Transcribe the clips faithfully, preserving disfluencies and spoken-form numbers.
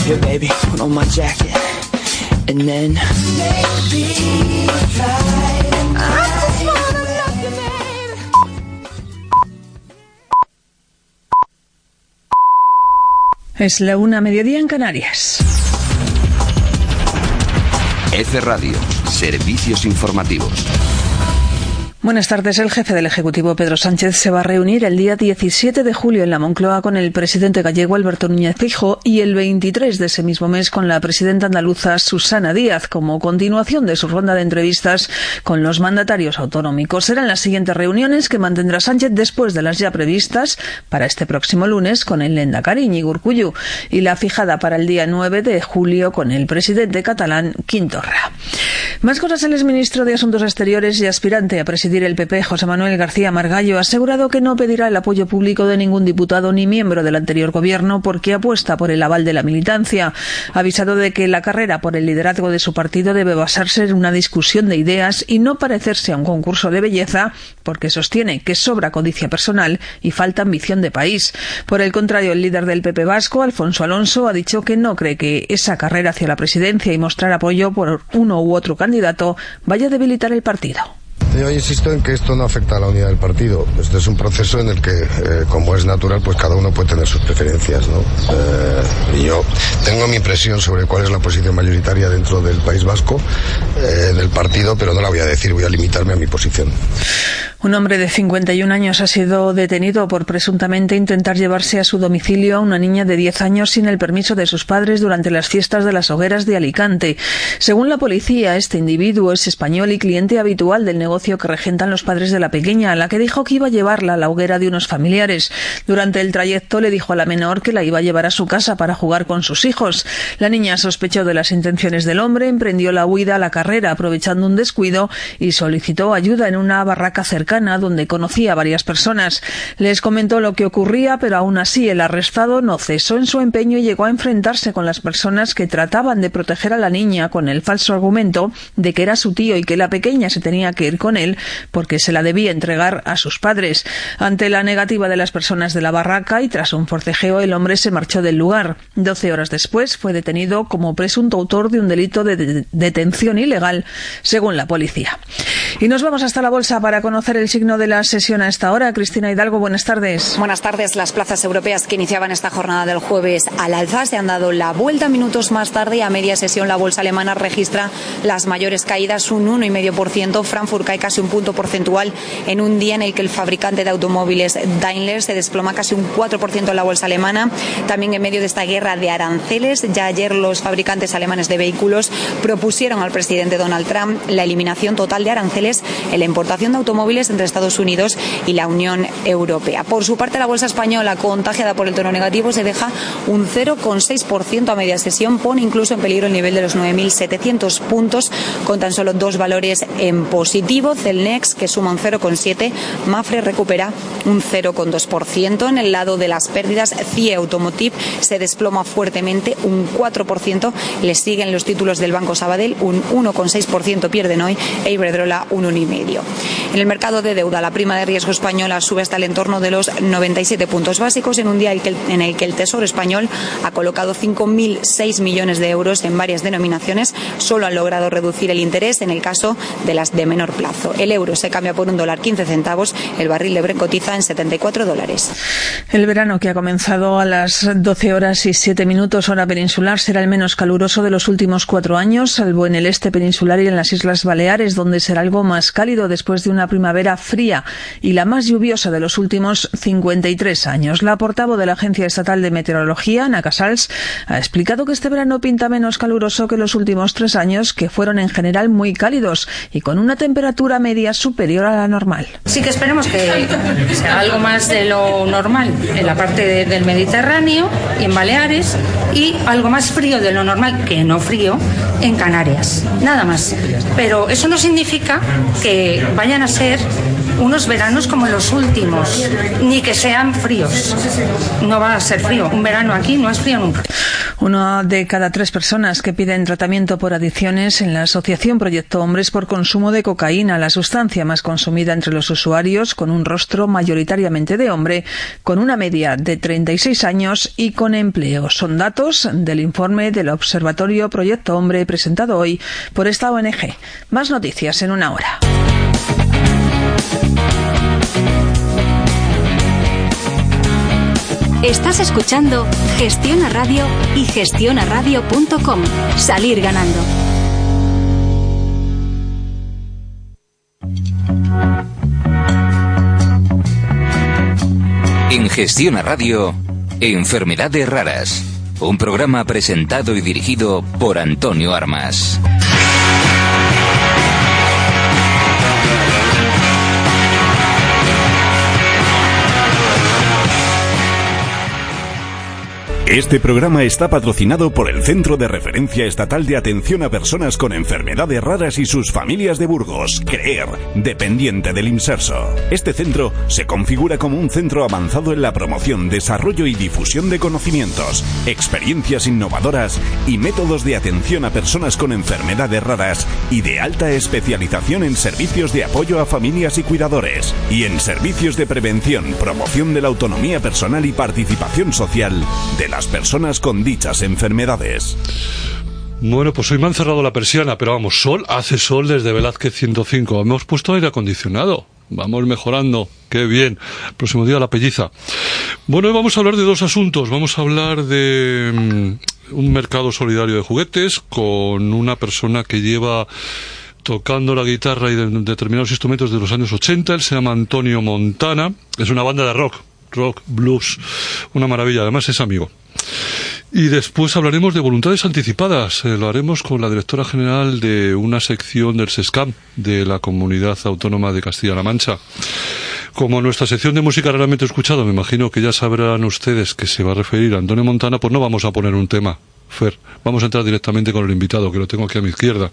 Here baby, put on my jacket. And then maybe fly. I just wanna love you, baby. Es la una mediodía en Canarias. F Radio, servicios informativos. Buenas tardes. El jefe del Ejecutivo, Pedro Sánchez, se va a reunir el día diecisiete de julio en la Moncloa con el presidente gallego, Alberto Núñez Feijóo, y el veintitrés de ese mismo mes con la presidenta andaluza, Susana Díaz, como continuación de su ronda de entrevistas con los mandatarios autonómicos. Serán las siguientes reuniones que mantendrá Sánchez después de las ya previstas para este próximo lunes con el lehendakari Iñigo Urkullu y la fijada para el día nueve de julio con el presidente catalán, Quim Torra. Más cosas. El exministro de Asuntos Exteriores y aspirante a presidir el P P, José Manuel García Margallo, ha asegurado que no pedirá el apoyo público de ningún diputado ni miembro del anterior gobierno porque apuesta por el aval de la militancia. Ha avisado de que la carrera por el liderazgo de su partido debe basarse en una discusión de ideas y no parecerse a un concurso de belleza, porque sostiene que sobra codicia personal y falta ambición de país. Por el contrario, el líder del P P vasco, Alfonso Alonso, ha dicho que no cree que esa carrera hacia la presidencia y mostrar apoyo por uno u otro candidato vaya a debilitar el partido. Yo insisto en que esto no afecta a la unidad del partido. Este es un proceso en el que, eh, como es natural, pues cada uno puede tener sus preferencias, ¿no? Eh, y yo tengo mi impresión sobre cuál es la posición mayoritaria dentro del País Vasco, eh, del partido, pero no la voy a decir, voy a limitarme a mi posición. Un hombre de cincuenta y un años ha sido detenido por presuntamente intentar llevarse a su domicilio a una niña de diez años sin el permiso de sus padres durante las fiestas de las hogueras de Alicante. Según la policía, este individuo es español y cliente habitual del negocio que regentan los padres de la pequeña, a la que dijo que iba a llevarla a la hoguera de unos familiares. Durante el trayecto le dijo a la menor que la iba a llevar a su casa para jugar con sus hijos. La niña sospechó de las intenciones del hombre, emprendió la huida a la carrera aprovechando un descuido y solicitó ayuda en una barraca cercana donde conocía a varias personas. Les comentó lo que ocurría, pero aún así el arrestado no cesó en su empeño y llegó a enfrentarse con las personas que trataban de proteger a la niña con el falso argumento de que era su tío y que la pequeña se tenía que ir con él porque se la debía entregar a sus padres. Ante la negativa de las personas de la barraca y tras un forcejeo, el hombre se marchó del lugar. Doce horas después fue detenido como presunto autor de un delito de de- detención ilegal, según la policía. Y nos vamos hasta la bolsa para conocer el signo de la sesión a esta hora. Cristina Hidalgo, buenas tardes. Buenas tardes. Las plazas europeas que iniciaban esta jornada del jueves al alza se han dado la vuelta minutos más tarde. A media sesión la bolsa alemana registra las mayores caídas, un uno coma cinco por ciento. Frankfurt cae casi un punto porcentual en un día en el que el fabricante de automóviles Daimler se desploma casi un cuatro por ciento en la bolsa alemana. También en medio de esta guerra de aranceles, ya ayer los fabricantes alemanes de vehículos propusieron al presidente Donald Trump la eliminación total de aranceles en la importación de automóviles entre Estados Unidos y la Unión Europea. Por su parte, la bolsa española, contagiada por el tono negativo, se deja un cero coma seis por ciento a media sesión, pone incluso en peligro el nivel de los nueve mil setecientos puntos, con tan solo dos valores en positivo. Celnex, que suma un cero coma siete por ciento, Mafre recupera un cero coma dos por ciento. En el lado de las pérdidas, C I E Automotive se desploma fuertemente un cuatro por ciento, le siguen los títulos del Banco Sabadell, un uno coma seis por ciento pierden hoy, e Iberdrola un uno coma cinco por ciento. En el mercado de deuda, la prima de riesgo española sube hasta el entorno de los noventa y siete puntos básicos en un día en el que el Tesoro español ha colocado cinco mil seis millones de euros en varias denominaciones. Solo han logrado reducir el interés en el caso de las de menor plazo. El euro se cambia por un dólar quince centavos, el barril de Brent cotiza en setenta y cuatro dólares. El verano, que ha comenzado a las doce horas y siete minutos hora peninsular, será el menos caluroso de los últimos cuatro años, salvo en el este peninsular y en las Islas Baleares, donde será algo más cálido después de una primavera fría y la más lluviosa de los últimos cincuenta y tres años. La portavoz de la Agencia Estatal de Meteorología, Ana Casals, ha explicado que este verano pinta menos caluroso que los últimos tres años, que fueron en general muy cálidos y con una temperatura media superior a la normal. Sí que esperemos que sea algo más de lo normal en la parte de, del Mediterráneo y en Baleares, y algo más frío de lo normal, que no frío, en Canarias. Nada más. Pero eso no significa que vayan a ser unos veranos como los últimos, ni que sean fríos. No va a ser frío. Un verano aquí no es frío nunca. Una de cada tres personas que piden tratamiento por adicciones en la Asociación Proyecto Hombres por consumo de cocaína, la sustancia más consumida entre los usuarios, con un rostro mayoritariamente de hombre, con una media de treinta y seis años y con empleo. Son datos del informe del Observatorio Proyecto Hombre presentado hoy por esta O N G. Más noticias en una hora. Estás escuchando Gestiona Radio y gestiona radio punto com. Salir ganando. En Gestiona Radio, Enfermedades Raras. Un programa presentado y dirigido por Antonio Armas. Este programa está patrocinado por el Centro de Referencia Estatal de Atención a Personas con Enfermedades Raras y sus familias de Burgos, CREER, dependiente del IMSERSO. Este centro se configura como un centro avanzado en la promoción, desarrollo y difusión de conocimientos, experiencias innovadoras y métodos de atención a personas con enfermedades raras y de alta especialización en servicios de apoyo a familias y cuidadores y en servicios de prevención, promoción de la autonomía personal y participación social de la las personas con dichas enfermedades. Bueno, pues hoy me han cerrado la persiana, pero vamos, sol, hace sol desde Velázquez ciento cinco. Hemos puesto aire acondicionado. Vamos mejorando. Qué bien. El próximo día la pelliza. Bueno, hoy vamos a hablar de dos asuntos. Vamos a hablar de um, un mercado solidario de juguetes con una persona que lleva tocando la guitarra y de, determinados instrumentos de los años ochenta. Él se llama Antonio Montana. Es una banda de rock. Rock, blues. Una maravilla. Además es amigo. Y después hablaremos de voluntades anticipadas. Eh, lo haremos con la directora general de una sección del SESCAM, de la Comunidad Autónoma de Castilla-La Mancha. Como nuestra sección de música raramente escuchada, me imagino que ya sabrán ustedes que se va a referir a Antonio Montana, pues no vamos a poner un tema, Fer. Vamos a entrar directamente con el invitado, que lo tengo aquí a mi izquierda.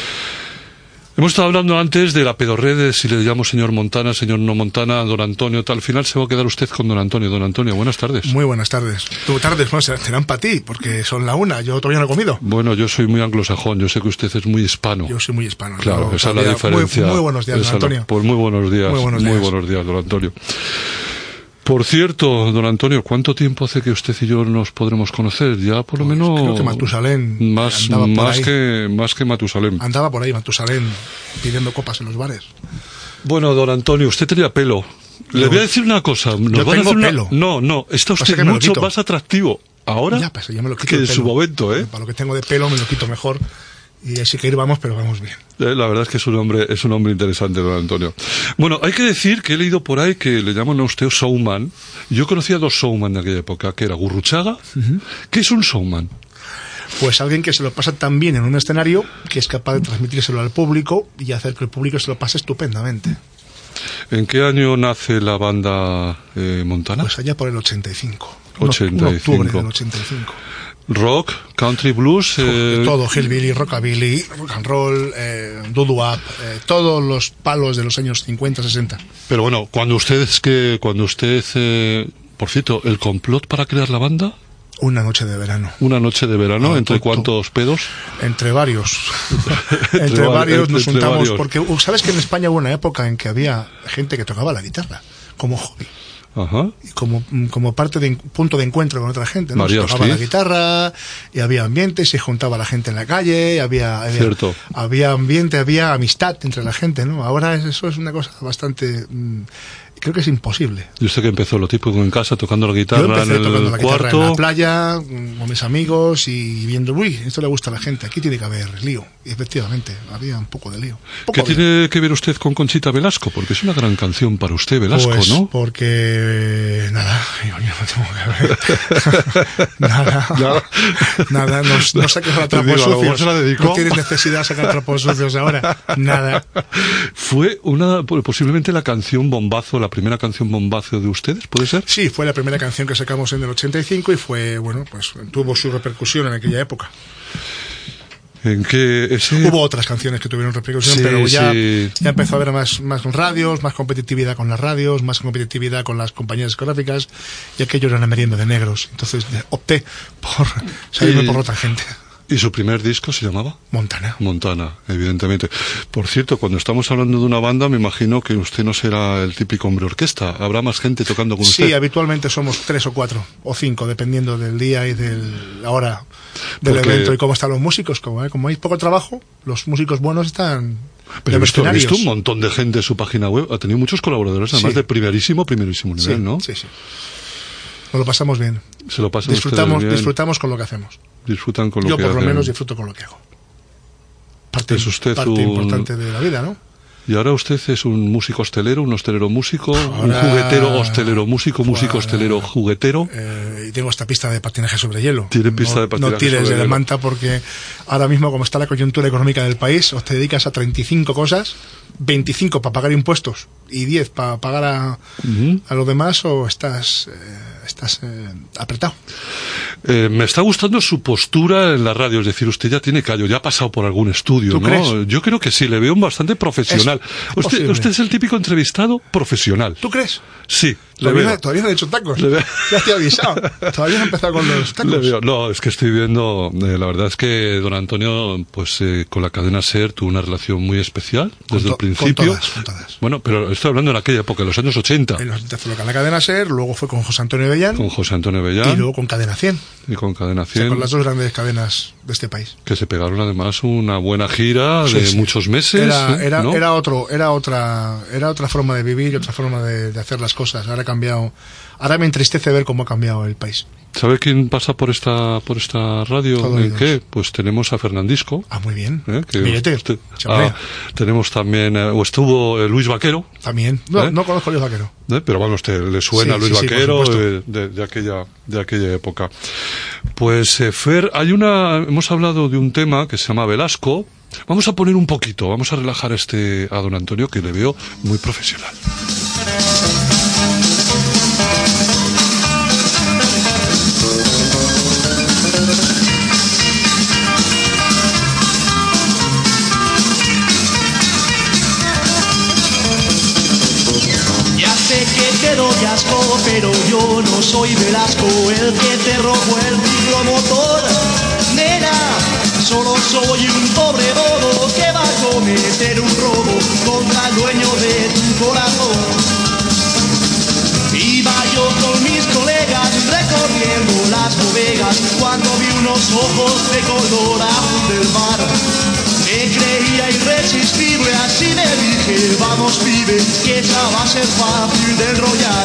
Hemos estado hablando antes de la pedorré, de si le llamo señor Montana, señor no Montana, don Antonio, tal. Al final se va a quedar usted con don Antonio. Don Antonio, buenas tardes. Muy buenas tardes. Tu tardes, bueno, serán para ti, porque son la una, yo todavía no he comido. Bueno, yo soy muy anglosajón, yo sé que usted es muy hispano. Yo soy muy hispano. Claro, no, esa es la diferencia. Muy, muy buenos días, don Antonio. La, pues muy buenos días, muy buenos días, muy buenos días, don Antonio. Por cierto, don Antonio, ¿cuánto tiempo hace que usted y yo nos podremos conocer? Ya por lo pues menos... Creo que Matusalén más, andaba por más ahí. que Más que Matusalén. Andaba por ahí Matusalén pidiendo copas en los bares. Bueno, don Antonio, usted tenía pelo. Le no, voy a decir una cosa. Nos yo van tengo a hacer pelo. Una... No, no, está usted mucho más atractivo ahora ya, pues, yo me lo quito que en pelo. su momento, ¿eh? Para lo que tengo de pelo me lo quito mejor. Y así que ir vamos, pero vamos bien. Eh, la verdad es que es un hombre, es un hombre interesante, don Antonio. Bueno, hay que decir que he leído por ahí que le llaman a usted showman. Yo conocía dos showman de aquella época, que era Gurruchaga. Uh-huh. ¿Qué es un showman? Pues alguien que se lo pasa tan bien en un escenario que es capaz de transmitírselo al público y hacer que el público se lo pase estupendamente. ¿En qué año nace la banda eh, Montana? Pues allá por el ochenta y cinco. ochenta y cinco. En octubre del ochenta y cinco. Rock, country blues, eh... todo, hillbilly, rockabilly, rock and roll, eh, doo-wop, eh, todos los palos de los años cincuenta, sesenta. Pero bueno, cuando usted es que, cuando usted, eh... por cierto, el complot para crear la banda. Una noche de verano. Una noche de verano, ah, ¿entre tonto. cuántos pedos? Entre varios. entre, entre varios nos entre juntamos, varios. Porque sabes que en España hubo una época en que había gente que tocaba la guitarra como hobby. Ajá. Y como, como parte de punto de encuentro con otra gente, ¿no? María se tocaba Ortiz. La guitarra y había ambiente, se juntaba la gente en la calle, había, había, Cierto. había ambiente, había amistad entre la gente, ¿no? Ahora eso es una cosa bastante... Mmm, creo que es imposible. ¿Y usted que empezó lo típico en casa, tocando la guitarra Yo empecé en el tocando la cuarto? Guitarra en la playa, con mis amigos y viendo, uy, esto le gusta a la gente, aquí tiene que haber lío. Y efectivamente, había un poco de lío. Poco ¿Qué lío. tiene que ver usted con Conchita Velasco? Porque es una gran canción para usted, Velasco, pues, ¿no? porque, nada, yo, yo no tengo que ver. nada, nada, nada, no, no saques a trapos Digo, sucios. ¿se la dedicó? No tienes necesidad de sacar trapos sucios ahora, nada. Fue una, posiblemente la canción bombazo, la primera canción bombazo de ustedes, ¿puede ser? Sí, fue la primera canción que sacamos en el ochenta y cinco y fue, bueno, pues tuvo su repercusión en aquella época. ¿En qué ese... Hubo otras canciones que tuvieron repercusión, sí, pero ya, sí. ya empezó a haber más, más radios, más competitividad con las radios, más competitividad con las compañías discográficas, y aquello era una merienda de negros. Entonces opté por salirme y, por otra gente. ¿Y su primer disco se llamaba? Montana. Montana, evidentemente. Por cierto, cuando estamos hablando de una banda, me imagino que usted no será el típico hombre orquesta. ¿Habrá más gente tocando con sí, usted? Sí, habitualmente somos tres o cuatro, o cinco, dependiendo del día y de la hora del Porque... evento y cómo están los músicos. Como, ¿eh? como hay poco trabajo, los músicos buenos están... Pero he visto, he visto un montón de gente en su página web. Ha tenido muchos colaboradores, además sí. de primerísimo, primerísimo nivel, sí, ¿no? Sí, sí. Nos lo pasamos bien. Se lo pasan disfrutamos, bien. disfrutamos con lo que hacemos. Disfrutan con lo Yo que por lo hacen. menos disfruto con lo que hago. Parte, es usted parte un... importante de la vida, ¿no? Y ahora usted es un músico hostelero, un hostelero músico, ahora, un juguetero hostelero músico, músico ahora, hostelero juguetero. Eh, y tengo esta pista de patinaje sobre hielo. Tiene pista no, de patinaje no tires sobre de la hielo. manta porque ahora mismo como está la coyuntura económica del país, os te dedicas a treinta y cinco cosas, veinticinco para pagar impuestos y diez para pagar a, uh-huh. a los demás, o estás, eh, estás eh, apretado. Eh, me está gustando su postura en la radio, es decir, usted ya tiene callo, ya ha pasado por algún estudio, ¿no? Crees? Yo creo que sí, le veo bastante profesional. Es usted, usted es el típico entrevistado profesional. ¿Tú crees? Sí, le todavía, veo. Todavía no he hecho tacos. Ya te he avisado. Todavía no he empezado con los tacos. Le veo. No, es que estoy viendo, eh, la verdad es que don Antonio, pues eh, con la cadena SER tuvo una relación muy especial desde to- el principio. Con todas, con todas. Bueno, pero estoy hablando en aquella época, en los años ochenta. En los ochenta fue con la cadena SER, luego fue con José Antonio Bellán. Con José Antonio Bellán. Y luego con Cadena cien. Y con Cadena cien. O sea, con las dos grandes cadenas de este país. Que se pegaron además una buena gira sí, de sí. muchos meses. Era, era, ¿no? era otro, era otra, era otra forma de vivir y otra forma de, de hacer las cosas. Ahora ha cambiado. Ahora me entristece ver cómo ha cambiado el país. ¿Sabe quién pasa por esta por esta radio? Todo ¿En oídos. qué? Pues tenemos a Fernandisco. Ah, muy bien. ¿Eh? Que Mirete, usted, ah, tenemos también, eh, o estuvo eh, Luis Vaquero. También. No, ¿Eh? no conozco a Luis Vaquero. ¿Eh? Pero bueno, usted le suena Sí, Luis sí, sí, Vaquero por de, de, de aquella de aquella época. Pues eh, Fer, hay una, hemos hablado de un tema que se llama Velasco. Vamos a poner un poquito, vamos a relajar este a don Antonio, que le veo muy profesional. Ya sé que te doy asco, pero yo no soy Velasco, el que te robó el ciclomotor. Nena, solo soy un pobre bobo que va a cometer un robo contra el dueño de tu corazón. Iba yo con mis colegas recorriendo las bodegas cuando vi unos ojos de color azul del mar. Me creía irresistible, así me dije, vamos pibe, que esa va a ser fácil de enrollar.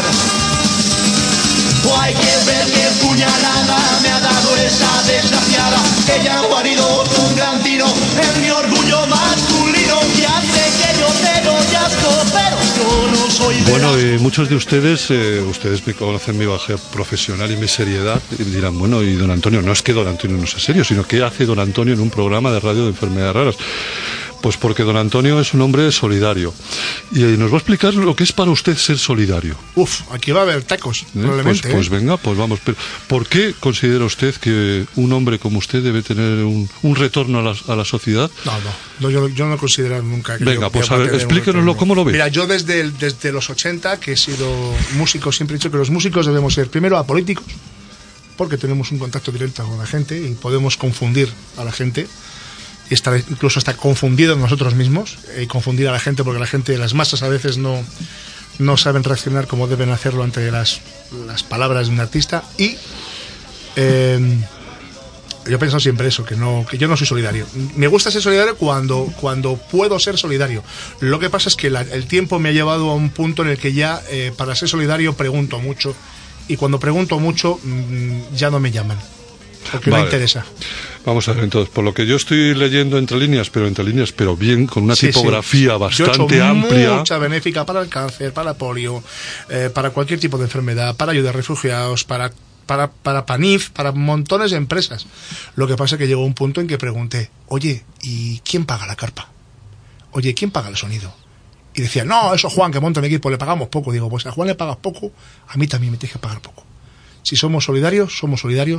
O hay que ver qué puñalada me ha dado esa desgraciada. Ella ha parido un gran tiro en mi orgullo masculino, que hace que yo te doy asco, pero yo no soy de Bueno, las... y muchos de ustedes, eh, ustedes me conocen mi bajé profesional y mi seriedad, y dirán, bueno, y don Antonio, no es que don Antonio no sea serio, sino que hace don Antonio en un programa de radio de enfermedades raras. Pues porque don Antonio es un hombre solidario. Y eh, nos va a explicar lo que es para usted ser solidario. Uf, aquí va a haber tacos, ¿Eh? probablemente. Pues, pues ¿eh? venga, pues vamos. Pero ¿por qué considera usted que un hombre como usted debe tener un, un retorno a la, a la sociedad? No, no, no yo, yo no he considerado nunca que Venga, yo, pues yo a ver, tener un explíquenoslo, retorno. ¿cómo lo ve? Mira, yo desde, el, desde los ochenta, que he sido músico, siempre he dicho que los músicos debemos ser primero apolíticos, porque tenemos un contacto directo con la gente y podemos confundir a la gente. Y estar incluso hasta confundidos nosotros mismos y confundir a la gente, porque la gente, las masas a veces no, no saben reaccionar como deben hacerlo ante las, las palabras de un artista. Y eh, yo he pensado siempre eso, que no, que yo no soy solidario. Me gusta ser solidario cuando, cuando puedo ser solidario. Lo que pasa es que la, el tiempo me ha llevado a un punto en el que ya eh, para ser solidario pregunto mucho, y cuando pregunto mucho mmm, ya no me llaman, porque vale. no interesa. Vamos a ver, entonces, por lo que yo estoy leyendo entre líneas, pero entre líneas, pero bien, con una sí, tipografía sí. bastante Yo he hecho amplia. Mucha benéfica para el cáncer, para la polio, eh, para cualquier tipo de enfermedad, para ayudar a refugiados, para, para, para PANIF, para montones de empresas. Lo que pasa es que llegó un punto en que pregunté, oye, ¿y quién paga la carpa? Oye, ¿quién paga el sonido? Y decía, no, eso Juan, que monta mi equipo, le pagamos poco. Digo, pues a Juan le pagas poco, a mí también me tienes que pagar poco. Si somos solidarios, somos solidarios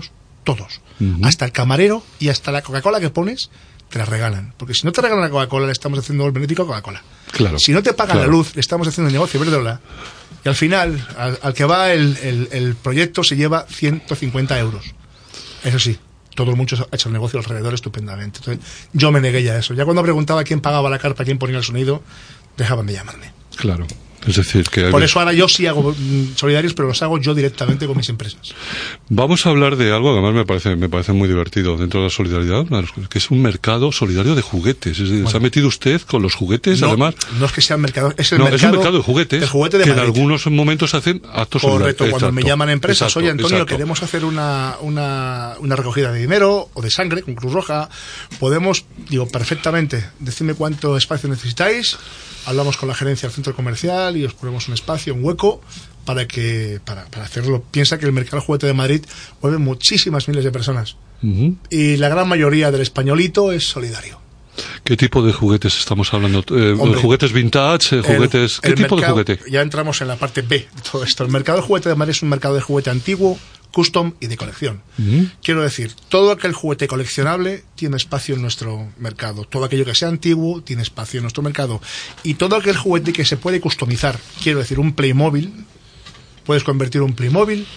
todos. Uh-huh. Hasta el camarero y hasta la Coca-Cola que pones, te la regalan. Porque si no te regalan la Coca-Cola, le estamos haciendo el benéfico a Coca-Cola. Claro. Si no te pagan claro. la luz, le estamos haciendo el negocio Iberdrola. Y al final, al, al que va el, el, el proyecto se lleva ciento cincuenta euros. Eso sí, todo el mundo ha hecho el negocio alrededor estupendamente. Entonces, yo me negué ya a eso. Ya cuando preguntaba quién pagaba la carpa, quién ponía el sonido, dejaban de llamarme. Claro. Es decir, que... Por eso ahora yo sí hago mm, solidarios, pero los hago yo directamente con mis empresas. Vamos a hablar de algo que además me parece, me parece muy divertido dentro de la solidaridad, que es un mercado solidario de juguetes. Es decir, bueno, ¿se ha metido usted con los juguetes, no, además? No es que sea un mercado, es el no, mercado... es un mercado de juguetes, el juguete de que Madrid. En algunos momentos hacen actos solidarios. Correcto, cuando exacto, me llaman empresas, exacto, oye Antonio, exacto. queremos hacer una, una, una recogida de dinero o de sangre con Cruz Roja, podemos, digo, perfectamente, decidme cuánto espacio necesitáis, hablamos con la gerencia del centro comercial y os ponemos un espacio, un hueco, para que para, para hacerlo. Piensa que el mercado del juguete de Madrid mueve muchísimas miles de personas. Uh-huh. Y la gran mayoría del españolito es solidario. ¿Qué tipo de juguetes estamos hablando? Eh, Hombre, ¿Juguetes vintage? ¿Juguetes? El, ¿Qué el tipo mercado, de juguete? Ya entramos en la parte B de todo esto. El mercado del juguete de Madrid es un mercado de juguete antiguo, custom y de colección. Uh-huh. Quiero decir, todo aquel juguete coleccionable tiene espacio en nuestro mercado. Todo aquello que sea antiguo tiene espacio en nuestro mercado. Y todo aquel juguete que se puede customizar, quiero decir, un Playmobil, puedes convertir un Playmobil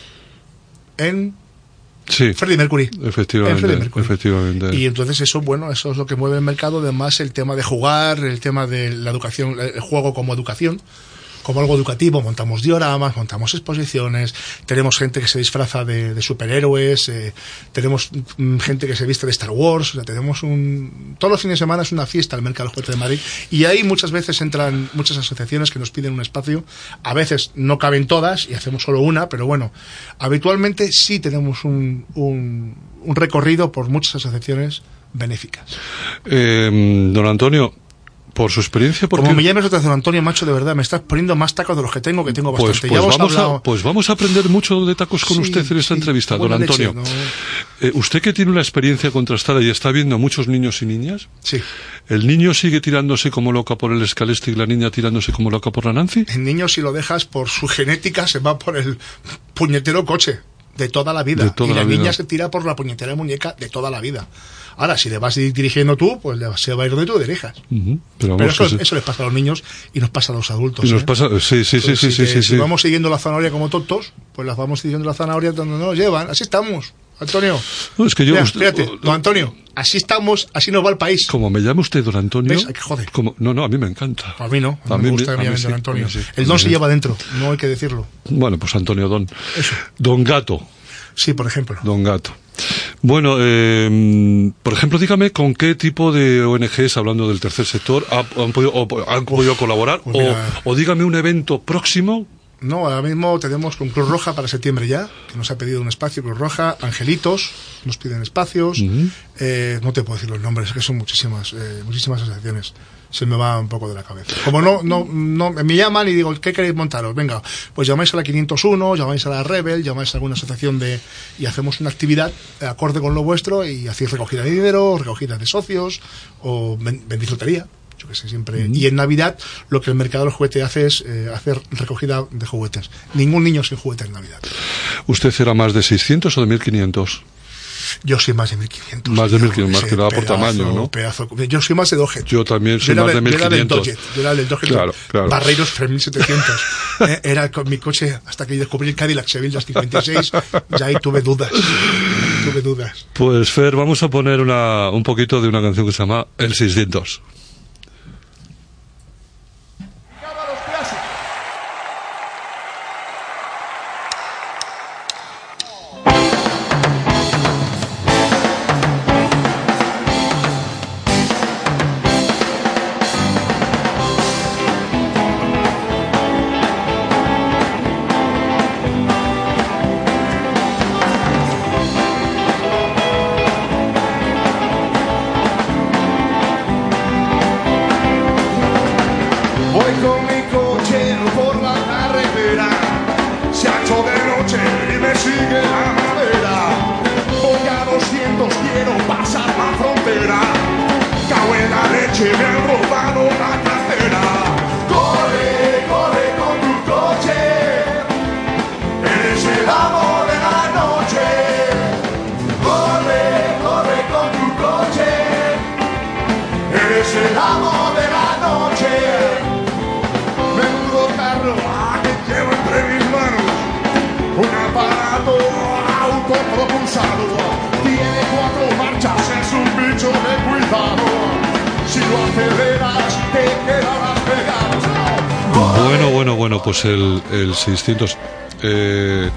en sí, Freddie Mercury. Efectivamente, en Freddie Mercury. efectivamente. Y entonces eso, bueno, eso es lo que mueve el mercado. Además, el tema de jugar, el tema de la educación, el juego como educación, como algo educativo, montamos dioramas, montamos exposiciones, tenemos gente que se disfraza de, de superhéroes, eh, tenemos mm, gente que se viste de Star Wars, o sea, tenemos un... Todos los fines de semana es una fiesta el mercado del juguete de Madrid, y ahí muchas veces entran muchas asociaciones que nos piden un espacio, a veces no caben todas y hacemos solo una, pero bueno, habitualmente sí tenemos un, un, un recorrido por muchas asociaciones benéficas. Eh, don Antonio, por su experiencia... Porque... Como me llames otra vez don Antonio, macho, de verdad, me estás poniendo más tacos de los que tengo, que tengo bastante. Pues, pues, ya vamos, hablado... a, pues vamos a aprender mucho de tacos con sí, usted en esta sí, entrevista, don Antonio. Leche, ¿no? eh, usted que tiene una experiencia contrastada y está viendo a muchos niños y niñas, sí. ¿el niño sigue tirándose como loca por el Scalesti y la niña tirándose como loca por la Nancy? El niño, si lo dejas por su genética, se va por el puñetero coche de toda la vida. Toda y la, la niña vida. se tira por la puñetera muñeca de toda la vida. Ahora, si le vas dirigiendo tú, pues se va a ir donde tú dirijas. Uh-huh. Pero, Pero eso, sí. eso les pasa a los niños y nos pasa a los adultos. Y nos ¿eh? pasa, sí, sí, sí, sí, si, sí, te, sí, si sí. vamos siguiendo la zanahoria como tontos, pues las vamos siguiendo la zanahoria donde nos llevan. Así estamos, Antonio. No, es que yo... Mira, usted, fíjate, don Antonio, así estamos, así nos va el país. Como me llame usted don Antonio... ¿Ves? Hay que joder. Como, no, no, a mí me encanta. A mí no, a, a mí me gusta que me llamen sí, don Antonio. Sí, el don se lleva dentro, no hay que decirlo. Bueno, pues Antonio Don. Eso. Don Gato. Sí, por ejemplo. Don Gato. Bueno, eh, por ejemplo, dígame con qué tipo de O N Ges, hablando del tercer sector, ha, han, podido, o, han podido colaborar, pues mira, o, o dígame un evento próximo. No, ahora mismo tenemos con Cruz Roja para septiembre ya, que nos ha pedido un espacio, Cruz Roja, Angelitos, nos piden espacios, uh-huh. eh, no te puedo decir los nombres, es que son muchísimas, eh, muchísimas asociaciones. Se me va un poco de la cabeza. Como no, no, no, me llaman y digo, ¿qué queréis montaros? Venga, pues llamáis a la quinientos uno, llamáis a la Rebel, llamáis a alguna asociación de, y hacemos una actividad acorde con lo vuestro y hacéis recogida de dinero, recogida de socios, o vendéis lotería. Yo que sé, siempre. Mm. Y en Navidad, lo que el mercado del juguete hace es eh, hacer recogida de juguetes. Ningún niño sin juguete en Navidad. ¿Usted era más de seiscientos o de mil quinientos? Yo soy más de mil quinientos. Más de mil quinientos, más que nada por tamaño, ¿no? Pedazo, yo soy más de Dodge. Yo también soy yo más de mil quinientos. Yo era del Dodge. Claro, claro. Barreiros tres mil setecientos. eh, era con mi coche, hasta que descubrí el Cadillac Seville cincuenta y seis, ya ahí tuve dudas. tuve dudas. Pues, Fer, vamos a poner una, un poquito de una canción que se llama El seiscientos. Eres el amor de la noche. es el amo de la noche. Menudo carro ah, que llevo entre mis manos. Un aparato autopropulsado. Tiene cuatro marchas, es un bicho de cuidado. Si lo aceleras, te quedarás pegado. Bueno, bueno, bueno, pues el, el seiscientos... Eh,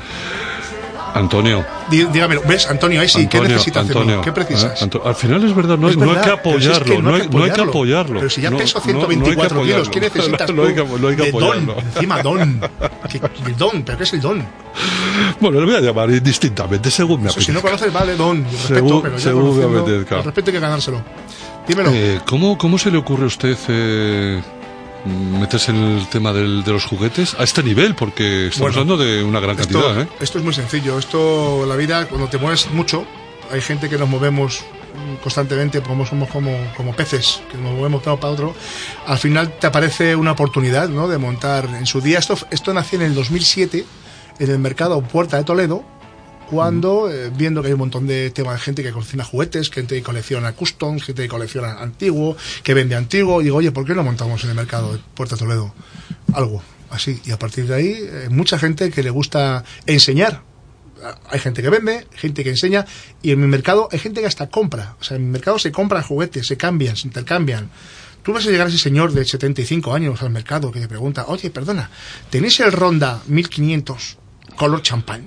Antonio. Dí, dígamelo, ¿ves, Antonio? Ahí sí, Antonio, ¿qué necesitas Antonio, ¿Qué precisas? ¿eh? Anto- al final es verdad, no, es no verdad, hay que apoyarlo, es que no, no, hay, hay, no hay que apoyarlo. Pero si ya no, peso no, ciento veinticuatro no kilos, ¿qué necesitas no, tú? no hay que, no hay que de apoyarlo. don, encima don. ¿Qué, el don, ¿pero qué es el don? Bueno, lo voy a llamar indistintamente, según me Eso, apetezca. si no conoces, vale, don, respeto, Según, pero ya según me conociendo, apetezca. el respeto hay que ganárselo. Dímelo. Eh, ¿cómo, ¿Cómo se le ocurre a usted eh, meterse en el tema del, de los juguetes a este nivel? Porque estamos Bueno, hablando de una gran esto, cantidad, ¿eh? Esto es muy sencillo. Esto, la vida, cuando te mueves mucho, hay gente que nos movemos constantemente, como somos como, como peces, que nos movemos de uno para otro. Al final te aparece una oportunidad, ¿no?, de montar. En su día, esto, esto nació en el dos mil siete, en el mercado Puerta de Toledo, cuando, eh, viendo que hay un montón de temas de gente que colecciona juguetes, gente que colecciona customs, gente que colecciona antiguo, que vende antiguo, y digo, oye, ¿por qué no montamos en el mercado de Puerta de Toledo algo así? Y a partir de ahí, eh, mucha gente que le gusta enseñar. Hay gente que vende, gente que enseña, y en mi mercado hay gente que hasta compra. O sea, en mi mercado se compran juguetes, se cambian, se intercambian. Tú vas a llegar a ese señor de setenta y cinco años al mercado que te pregunta, oye, perdona, ¿tenéis el Ronda mil quinientos color champán?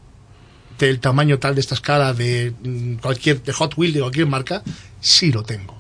Del tamaño tal, de esta escala, de mm, cualquier, de Hot Wheels, de cualquier marca. Sí lo tengo.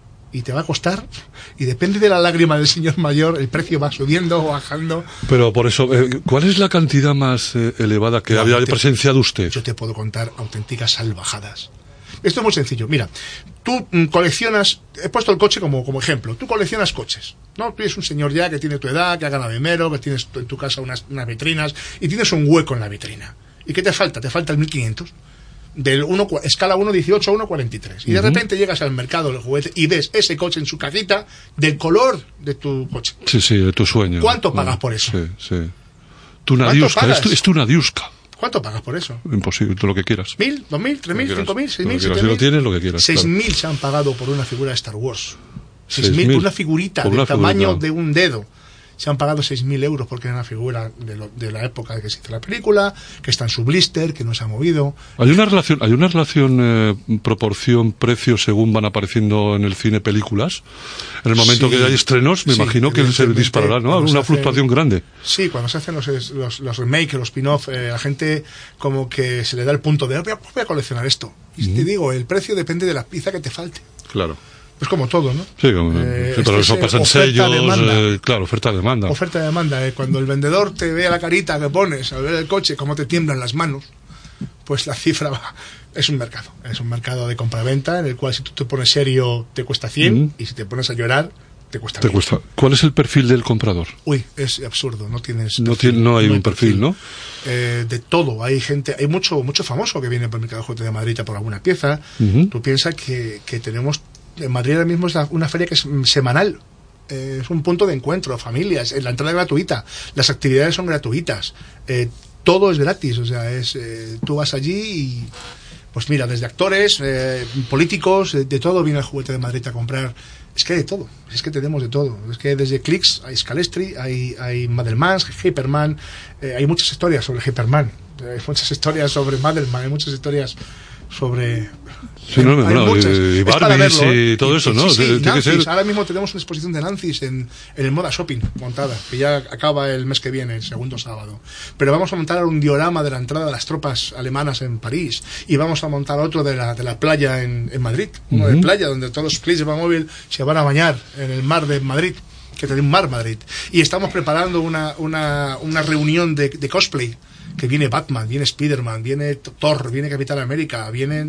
Y te va a costar, y depende de la lágrima del señor mayor, el precio va subiendo o bajando. Pero por eso, eh, ¿cuál es la cantidad más eh, elevada que No, había te- presenciado usted? Yo te puedo contar auténticas salvajadas. Esto es muy sencillo. Mira, tú mm, coleccionas, he puesto el coche como, como ejemplo, tú coleccionas coches, ¿no? Tú eres un señor ya que tiene tu edad, que ha ganado dinero, que tienes en tu casa unas, unas vitrinas, y tienes un hueco en la vitrina. ¿Y qué te falta? Te falta el mil quinientos. Del uno, escala uno dieciocho a uno cuarenta y tres. Y de Ujú. repente llegas al mercado del juguete y ves ese coche en su cajita del color de tu coche. Sí, sí, de tu sueño. ¿Cuánto Ah, pagas por eso? Sí, sí. Tu ¿Cuánto nadiuska, pagas? es tu, es tu nadiuska. ¿Cuánto pagas por eso? Imposible, tú lo que quieras. ¿Mil? ¿Dos mil? ¿Tres Lo mil? que ¿Cinco mil? quieras, ¿Seis lo mil? que quieras. ¿Siete Si lo mil? tienes, lo que quieras. Seis claro. mil se han pagado por una figura de Star Wars. Seis Seis mil mil. por una figurita Por del una tamaño figurita. de un dedo. Se han pagado seis mil euros porque era una figura de, lo- de la época que se hizo la película, que está en su blister, que no se ha movido. Hay una relación, hay una relación eh, proporción precio según van apareciendo en el cine películas. En el momento Sí, que hay estrenos, me sí, imagino que se evidentemente, disparará, ¿no? cuando se Una hacen- fluctuación grande. Sí, cuando se hacen los, los, los remakes, los spin-off, eh, la gente como que se le da el punto de, voy a, voy a coleccionar esto. Y te digo, el precio depende de la pieza que te falte. Claro. Es como todo, ¿no? Sí, como- Eh, sí, pero este eso es, pasa en eh, sellos, oferta-demanda. eh, claro, oferta-demanda. Oferta y demanda, eh. Cuando el vendedor te vea la carita que pones al ver el coche, cómo te tiemblan las manos, pues la cifra va. Es un mercado, es un mercado de compraventa en el cual si tú te pones serio te cuesta cien Ujú. y si te pones a llorar te cuesta Te mil. cuesta. ¿Cuál es el perfil del comprador? Uy, es absurdo, no tienes No, perfil, tiene, no hay un perfil, ¿no? Eh, de todo, hay gente, hay mucho mucho famoso que viene por el mercado de juguete de Madrid a por alguna pieza. Ujú. Tú piensas que, que tenemos, en Madrid ahora mismo es la- una feria que es mm, semanal. Eh, es un punto de encuentro, familias, eh, la entrada es gratuita, las actividades son gratuitas, eh, todo es gratis, o sea, es eh, tú vas allí y pues mira, desde actores, eh, políticos, de, de todo viene el juguete de Madrid a comprar. Es que hay de todo, es que tenemos de todo. Es que desde Clicks hay Scalestri, hay, hay Madelmans, Hyperman, eh, hay muchas historias sobre Hyperman, hay muchas historias sobre Madelman, hay muchas historias sobre... Sí, no, hay bueno, muchas. y Es para Barbies verlo, ¿eh? y todo eso, ¿no? Sí, sí, Tiene que Nancy's. ser- Ahora mismo tenemos una exposición de Nancy's en, en el Moda Shopping montada, que ya acaba el mes que viene, el segundo sábado. Pero vamos a montar un diorama de la entrada de las tropas alemanas en París y vamos a montar otro de la, de la playa en, en Madrid, uno de Ujú. playa, donde todos los clientes de móvil se van a bañar en el mar de Madrid, que tiene un mar Madrid. Y estamos preparando una, una, una reunión de, de cosplay, que viene Batman, viene Spiderman, viene Thor, viene Capitán América, viene...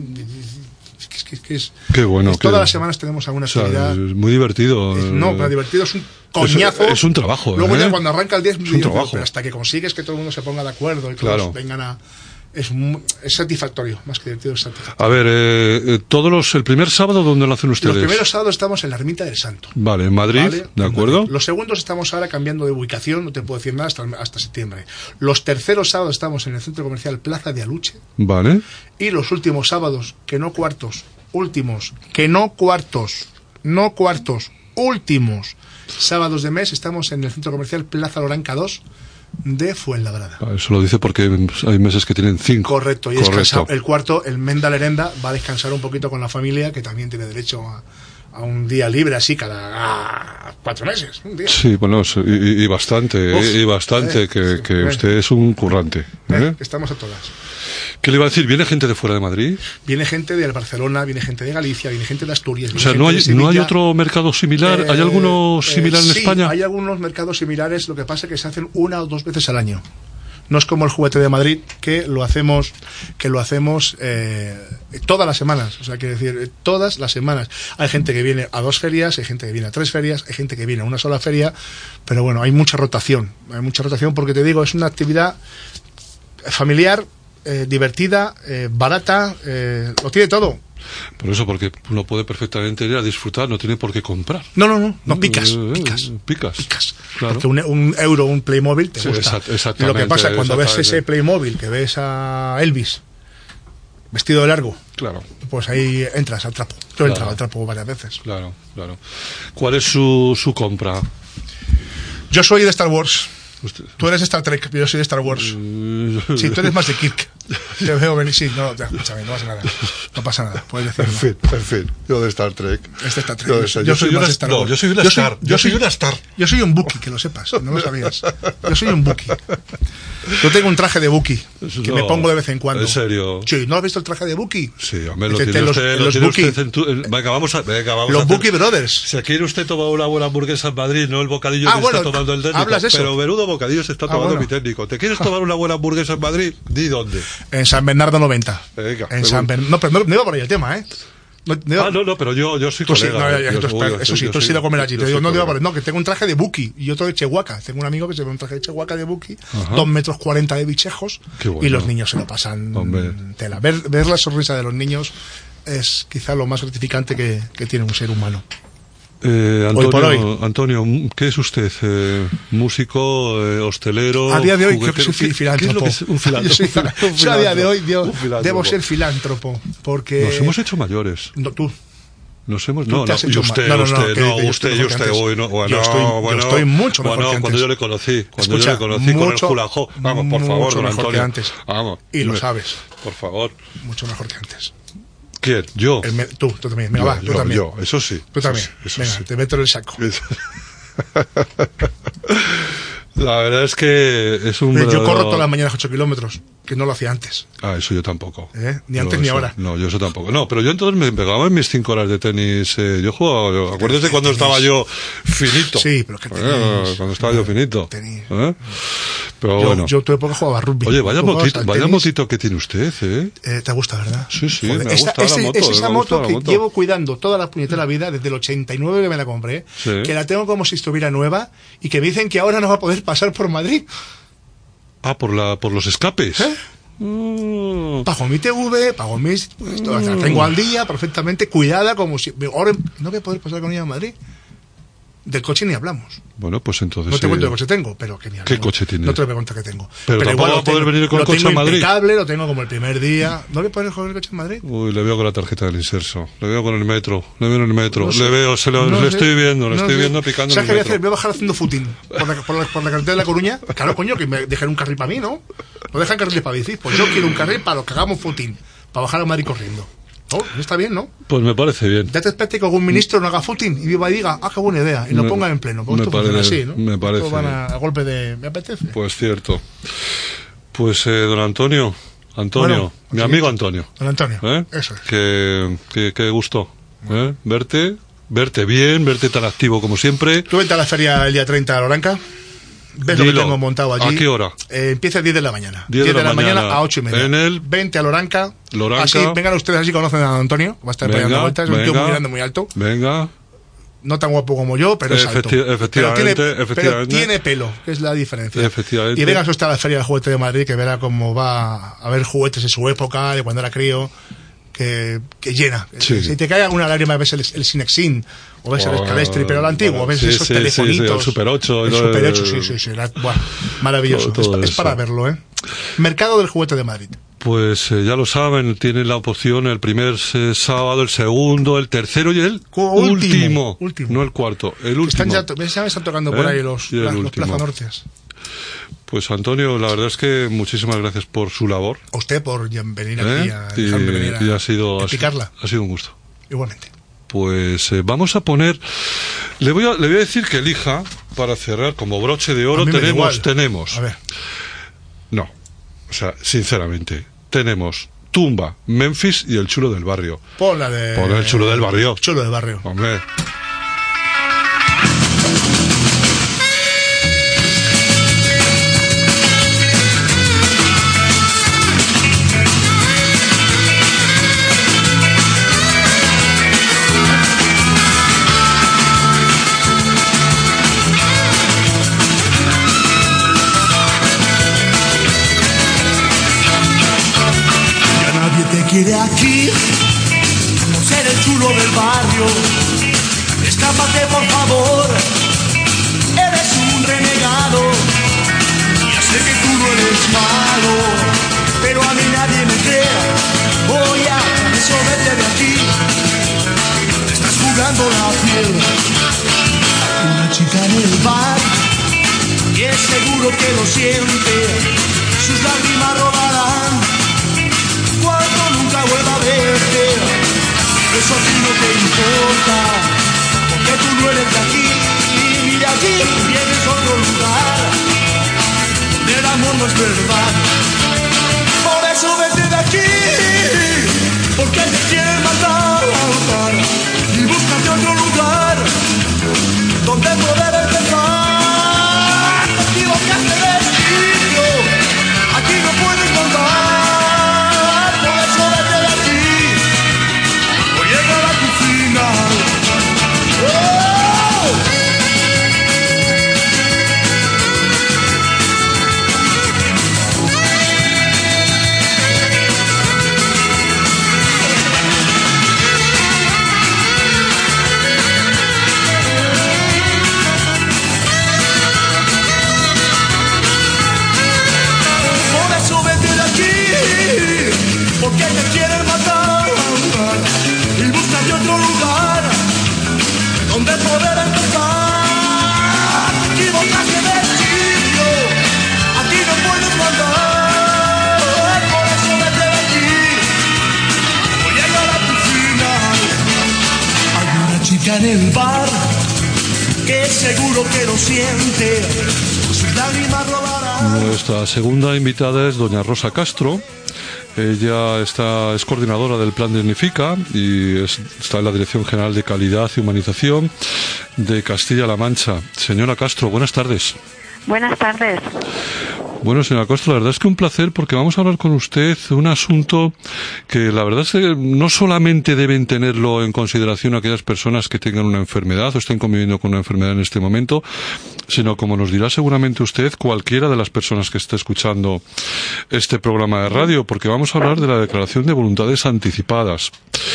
Es que, es que es, Qué bueno. es qué- todas las semanas tenemos alguna o sea, actividad. es muy divertido. Es- no, pero divertido es un coñazo. Es, es un trabajo. Luego ¿eh? ya cuando arranca el día es muy Es un divertido, trabajo. pero hasta que consigues que todo el mundo se ponga de acuerdo y que Claro. todos vengan a... Es, mu- es satisfactorio, más que divertido, es satisfactorio. A ver, eh, eh, todos los, el primer sábado, ¿dónde lo hacen ustedes? Los primeros sábados estamos en la Ermita del Santo. Vale, en Madrid, ¿Vale? ¿de acuerdo? Madrid. Los segundos estamos ahora cambiando de ubicación, no te puedo decir nada hasta, hasta septiembre. Los terceros sábados estamos en el centro comercial Plaza de Aluche. Vale. Y los últimos sábados, que no cuartos, últimos, que no cuartos, no cuartos, últimos sábados de mes estamos en el centro comercial Plaza Loranca dos de Fuenlabrada. Ah, eso lo dice porque hay meses que tienen cinco. Correcto, y Correcto. el cuarto, el Menda Lerenda, va a descansar un poquito con la familia, que también tiene derecho a, a un día libre así cada ah, cuatro meses, un día. Sí, bueno, y, y bastante, Uf, y bastante, eh, que, sí, que eh. usted es un currante. ¿eh? Eh, estamos a todas. ¿Qué le iba a decir? ¿Viene gente de fuera de Madrid? Viene gente de Barcelona, viene gente de Galicia, viene gente de Asturias. O sea, ¿no hay, ¿no hay otro mercado similar? ¿Hay Eh, alguno similar eh, en sí, España? hay algunos mercados similares, lo que pasa es que se hacen una o dos veces al año. No es como el Juguete de Madrid, que lo hacemos que lo hacemos eh, todas las semanas. O sea, quiero decir, todas las semanas. Hay gente que viene a dos ferias, hay gente que viene a tres ferias, hay gente que viene a una sola feria, pero bueno, hay mucha rotación. Hay mucha rotación porque, te digo, es una actividad familiar, eh, divertida, eh, barata, eh, lo tiene todo. Por eso, porque uno puede perfectamente ir a disfrutar, no tiene por qué comprar. No, no, no, no picas, Eh, picas. Picas. Picas. Claro. Porque un, un euro, un Playmobil te Sí, gusta. exact- exactamente, Lo que pasa cuando ves exactamente. ese Playmobil, que ves a Elvis vestido de largo, Claro. pues ahí entras al trapo. Yo he Claro. entrado al trapo varias veces. Claro, claro. ¿Cuál es su, su compra? Yo soy de Star Wars. Usted- Tú eres de Star Trek, yo soy de Star Wars. Sí, tú eres más de Kirk. Te veo venir, sí, no, ya, escúchame, no pasa nada. No pasa nada, puedes En decirlo. fin, en fin, yo de Star Trek. Es de Star Trek. Yo, de Star- Yo soy más una- de Star no, Wars. yo soy una Yo soy- Star. yo Yo soy soy- una Star. Yo soy un Wookiee, que lo sepas, no lo sabías. Yo soy un Wookiee. Yo tengo un traje de Wookiee que No, me pongo de vez en cuando. ¿En serio? Sí, ¿no has visto el traje de Wookiee? Sí, hombre, lo Este, tiene los- usted, lo los tiene Wookiee. usted en tu- en- Venga, vamos a... Venga, vamos Los a hacer- Wookiee Brothers. Si quiere usted tomar una buena hamburguesa en Madrid, no el bocadillo Ah, que bueno, está tomando el técnico. hablas de eso. Pero menudo bocadillo se está Ah, tomando bueno. mi técnico. ¿Te quieres tomar una buena hamburguesa en Madrid? Di dónde. En San Bernardo noventa. Venga, En me San voy. Bern- No, pero no, no iba por ahí el tema, ¿eh? No, no iba- Ah, no, no, pero yo, yo soy Tú sí, colega. no, eh, ya, yo tú- soy- yo eso sí, soy- tú has yo ido a comer soy- allí. yo Te digo, soy no te iba colega. por ahí. No, que tengo un traje de Buki y otro de Chehuaca. Tengo un amigo que se ve un traje de Chehuaca de Buki, Ajá. dos metros cuarenta de bichejos, Qué bueno. y los niños se lo pasan Hombre. tela. Ver, ver la sonrisa de los niños es quizá lo más gratificante que, que tiene un ser humano. Eh, Hoy por Antonio, Antonio, ¿qué es usted? Eh, ¿Músico, eh, hostelero? A día de hoy creo que juguetero? soy ¿Qué- filántropo. ¿Qué es lo que es un filántropo? Yo, soy fila- Un yo a día de hoy filántropo. yo Un filántropo. debo ser filántropo porque Nos hemos hecho mayores. no, tú Nos hemos... Tú No, te no, has y hecho usted, mal. No, no, no, usted, que- no, que yo usted, estoy y mejor que usted, antes. hoy no, bueno, Yo estoy- yo bueno, estoy mucho mejor bueno, que cuando yo antes. le conocí, cuando Escucha, yo le conocí con el mucho- Julajo, vamos, por favor, mucho don mejor Antonio, que antes. vamos, Y lo me- sabes. por favor. Mucho mejor que antes. ¿Quién? ¿Yo? El me- tú, tú también. Venga, Yo, va, tú yo, también. yo, eso sí. Tú eso también. sí, eso Venga, sí. te meto en el saco. La verdad es que es un Yo verdadero- corro todas las mañanas ocho kilómetros, que no lo hacía antes. Ah, eso yo tampoco. ¿Eh? Ni Yo antes ni eso- ahora. No, yo eso tampoco. No, pero yo entonces me pegaba en mis cinco horas de tenis. Eh, yo jugaba, yo- acuérdese Tenis. cuando estaba yo finito. Sí, pero que Eh, tenis. cuando estaba yo finito. Tenis. ¿Eh? Pero Yo, bueno. yo en tu época jugaba rugby. Oye, vaya Tú jugabas motito, al vaya tenis. motito que tiene usted, ¿eh? Eh, ¿Te gusta, verdad? Sí, sí, Joder, me esa- gusta la ese- moto, es me esa gusta moto la que moto. llevo cuidando toda la puñetera vida, desde el ochenta y nueve que me la compré, Sí. que la tengo como si estuviera nueva, y que me dicen que ahora no va a poder pasar por Madrid. Ah, por la, por los escapes. ¿Eh? Mm. Pago mi T V, pago mis... La tengo al día, perfectamente cuidada, como si... Ahora no voy a poder pasar con ella a Madrid. Del coche ni hablamos. Bueno, pues entonces. No te eh, cuento qué coche tengo, pero que ni hablamos. ¿Qué coche tiene? No te voy a contar qué tengo. Pero tampoco igual va lo a poder tengo- venir con lo coche tengo a Madrid. impecable, lo tengo como el primer día. ¿No voy a poder coger el coche en Madrid? Uy, le veo con la tarjeta del inserso. Le veo con el metro. Le veo en el metro. No sé. le veo, se lo, No le sé. estoy viendo, le No estoy sé. viendo picando en ¿Sabes el qué voy a metro. hacer? Voy a bajar haciendo footing por la, por la, por la carretera de La Coruña. Claro, coño, que me dejen un carril para mí, ¿no? No dejan carriles para bicis. Pues yo quiero un carril para los que hagamos footing. Para bajar a Madrid corriendo. ¿No? Está bien, ¿no? Pues me parece bien. Ya te espete que algún ministro no haga footing y viva y diga, ah, qué buena idea. Y lo Me- pongan en pleno. Porque me esto funciona parece- así, ¿no? me parece Esto van a, bien. a golpe de... Me apetece. Pues cierto. Pues, eh, don Antonio. Antonio. Bueno, mi sí. amigo Antonio. Don Antonio. ¿Eh? Eso es. Que, que, que gusto. ¿eh? Verte. Verte bien, verte tan activo como siempre. Tú vente a la feria el día treinta a Loranca. Ves lo que Dilo. tengo montado allí. ¿A qué hora? Eh, empieza a diez de la mañana. diez de la mañana, mañana a ocho y media. en el- Vente a Loranca. Loranca. Así, vengan ustedes así conocen a don Antonio. Va a estar por ahí dando Venga, vueltas. Es un tío venga. muy grande, muy alto. Venga. No tan guapo como yo, pero es alto. Efecti- efectivamente, pero, tiene, efectivamente. pero tiene pelo, que es la diferencia. Efectivamente. Y venga usted a la Feria del Juguete de Madrid, que verá cómo va a ver juguetes en su época, de cuando era crío, que, que llena. Sí. Si te cae alguna lágrima, ves el, el Cinexin, o ves el Buah, Scalestri, pero el antiguo, bueno, ves sí, esos sí, telefonitos. sí, sí, el Super ocho, El el- Super ocho, sí, sí, sí. la- buah, maravilloso. Todo- todo es, es eso. para verlo, ¿eh? Mercado del Juguete de Madrid. Pues eh, ya lo saben, tienen la opción el primer eh, sábado, el segundo, el tercero y el último, último, último. no el cuarto, el último. Están ya, ya están tocando por ¿Eh? ahí los, la, los Plaza Nortes. Pues Antonio, la verdad es que muchísimas gracias por su labor. A usted por venir aquí ¿Eh? a dejarme y, venir a, y ha sido, a explicarla. Ha sido un gusto. Igualmente. Pues eh, vamos a poner, le voy a, le voy a decir que elija para cerrar como broche de oro. Tenemos, tenemos. A ver. No, o sea, sinceramente, tenemos Tumba, Memphis y el Chulo del Barrio. Pon la de... Pon el Chulo del Barrio. Chulo del Barrio. Hombre. Quiere aquí no ser el chulo del barrio. Escápate por favor, eres un renegado. Ya sé que tú no eres malo, pero a mí nadie me cree. Voy a eso, vete de aquí. Te estás jugando la piel. Hay una chica en el bar y es seguro que lo siente. Sus lágrimas rodarán cuando nunca vuelva a verte. Eso a ti no te importa, porque tú no eres de aquí, ni de aquí, vienes a otro lugar donde el amor no es verdad. Por eso vete de aquí, porque te quieren matar, y búscate otro lugar donde poder empezar. Te equivocaste de sitio, aquí no puedes volver. Porque te quieren matar y búscate otro lugar donde poder empezar. Te equivocaste de sitio, aquí no puedes mandar. Por eso vete de aquí, voy a llegar a tu final. Hay una chica en el bar que seguro que lo siente, sus lágrimas rodarán. Nuestra segunda invitada es doña Rosa Castro. Ella está, es coordinadora del Plan Dignifica y es, está en la Dirección General de Calidad y Humanización de Castilla-La Mancha. Señora Castro, buenas tardes. Buenas tardes. Bueno, señora Castro, la verdad es que un placer porque vamos a hablar con usted de un asunto que la verdad es que no solamente deben tenerlo en consideración aquellas personas que tengan una enfermedad o estén conviviendo con una enfermedad en este momento, sino, como nos dirá seguramente usted, cualquiera de las personas que esté escuchando este programa de radio, porque vamos a hablar de la declaración de voluntades anticipadas.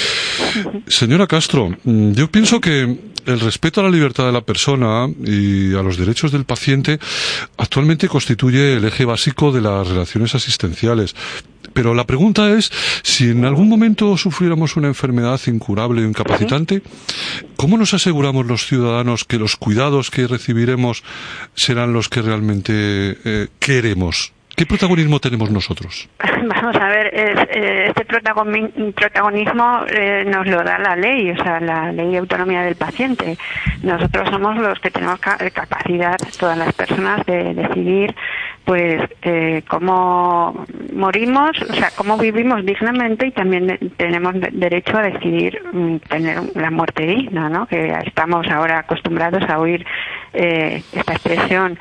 Señora Castro, yo pienso que el respeto a la libertad de la persona y a los derechos del paciente actualmente constituye el eje básico de las relaciones asistenciales. Pero la pregunta es, si en algún momento sufriéramos una enfermedad incurable o incapacitante, ¿cómo nos aseguramos los ciudadanos que los cuidados que recibiremos serán los que realmente eh, queremos? ¿Qué protagonismo tenemos nosotros? Vamos a ver, es, eh, este protagonismo eh, nos lo da la ley, o sea, la ley de autonomía del paciente. Nosotros somos los que tenemos ca- capacidad, todas las personas, de decidir pues eh, cómo morimos, o sea, cómo vivimos dignamente, y también de- tenemos de- derecho a decidir mm, tener la muerte digna, ¿no? Que estamos ahora acostumbrados a oír eh, esta expresión.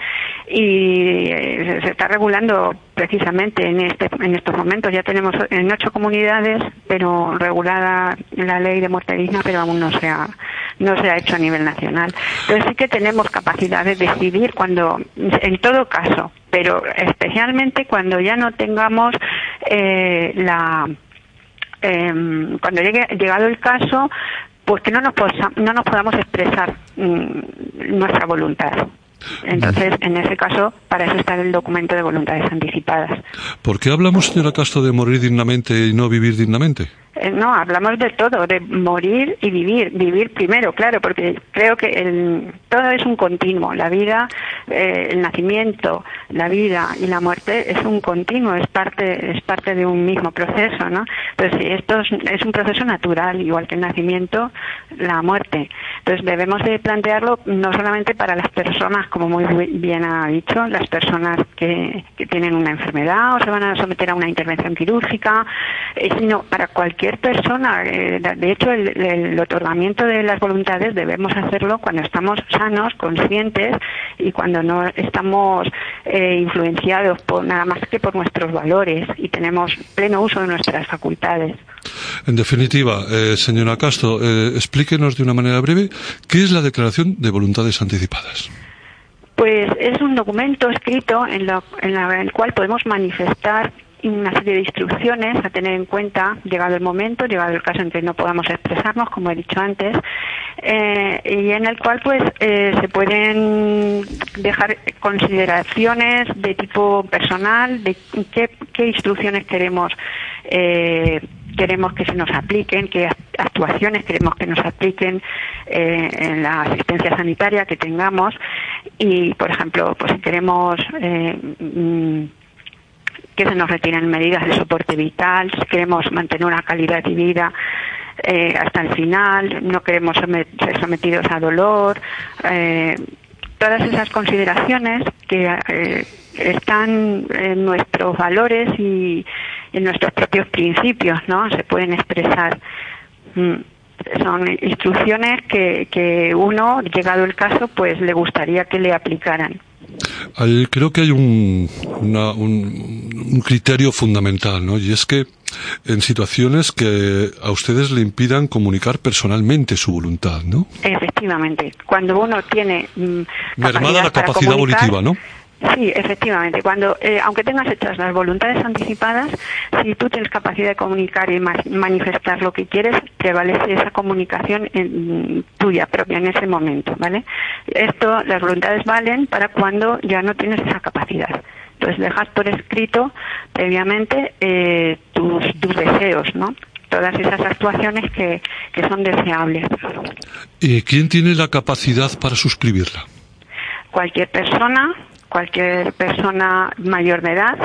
Y eh, se está regulando precisamente en este en estos momentos. Ya tenemos en ocho comunidades, pero regulada la ley de muerte digna, pero aún no se ha no se ha hecho a nivel nacional. Entonces sí que tenemos capacidad de decidir cuando, en todo caso, pero especialmente cuando ya no tengamos eh, la eh, cuando llegue llegado el caso, pues que no nos posa, no nos podamos expresar mm, nuestra voluntad. Entonces, en ese caso, para eso está el documento de voluntades anticipadas. ¿Por qué hablamos, señora Castro, de morir dignamente y no vivir dignamente? Eh, no, hablamos de todo, de morir y vivir. Vivir primero, claro, porque creo que el, todo es un continuo. La vida, eh, el nacimiento, la vida y la muerte es un continuo, es parte es parte de un mismo proceso, ¿no? Entonces, si esto es, es un proceso natural, igual que el nacimiento, la muerte. Entonces, debemos de plantearlo no solamente para las personas, como muy bien ha dicho, las personas que, que tienen una enfermedad o se van a someter a una intervención quirúrgica, eh, sino para cualquier persona. De hecho, el, el otorgamiento de las voluntades debemos hacerlo cuando estamos sanos, conscientes y cuando no estamos eh, influenciados por nada más que por nuestros valores y tenemos pleno uso de nuestras facultades. En definitiva, eh, señora Castro, eh, explíquenos de una manera breve qué es la Declaración de Voluntades Anticipadas. Pues es un documento escrito en, lo, en, la, en el cual podemos manifestar una serie de instrucciones a tener en cuenta, llegado el momento, llegado el caso en que no podamos expresarnos, como he dicho antes, eh, y en el cual pues eh, se pueden dejar consideraciones de tipo personal, de qué, qué instrucciones queremos eh, queremos que se nos apliquen, qué actuaciones queremos que nos apliquen eh, en la asistencia sanitaria que tengamos y, por ejemplo, pues si queremos eh, mm, que se nos retiren medidas de soporte vital, si queremos mantener una calidad de vida eh, hasta el final, no queremos somet- ser sometidos a dolor, eh, todas esas consideraciones que eh, están en nuestros valores y en nuestros propios principios, ¿no? Se pueden expresar. Mm. Son instrucciones que, que uno, llegado el caso, pues le gustaría que le aplicaran. Hay, creo que hay un, una, un, un criterio fundamental, ¿no? Y es que en situaciones que a ustedes le impidan comunicar personalmente su voluntad, ¿no? Efectivamente. Cuando uno tiene mm, mermada la capacidad volitiva, ¿no? Sí, efectivamente. Cuando, eh, aunque tengas hechas las voluntades anticipadas, si tú tienes capacidad de comunicar y ma- manifestar lo que quieres, prevalece esa comunicación en, tuya propia en ese momento, ¿vale? Esto, las voluntades valen para cuando ya no tienes esa capacidad. Entonces dejas por escrito previamente eh, tus, tus deseos, ¿no? Todas esas actuaciones que, que son deseables. ¿Y quién tiene la capacidad para suscribirla? Cualquier persona. Cualquier persona mayor de edad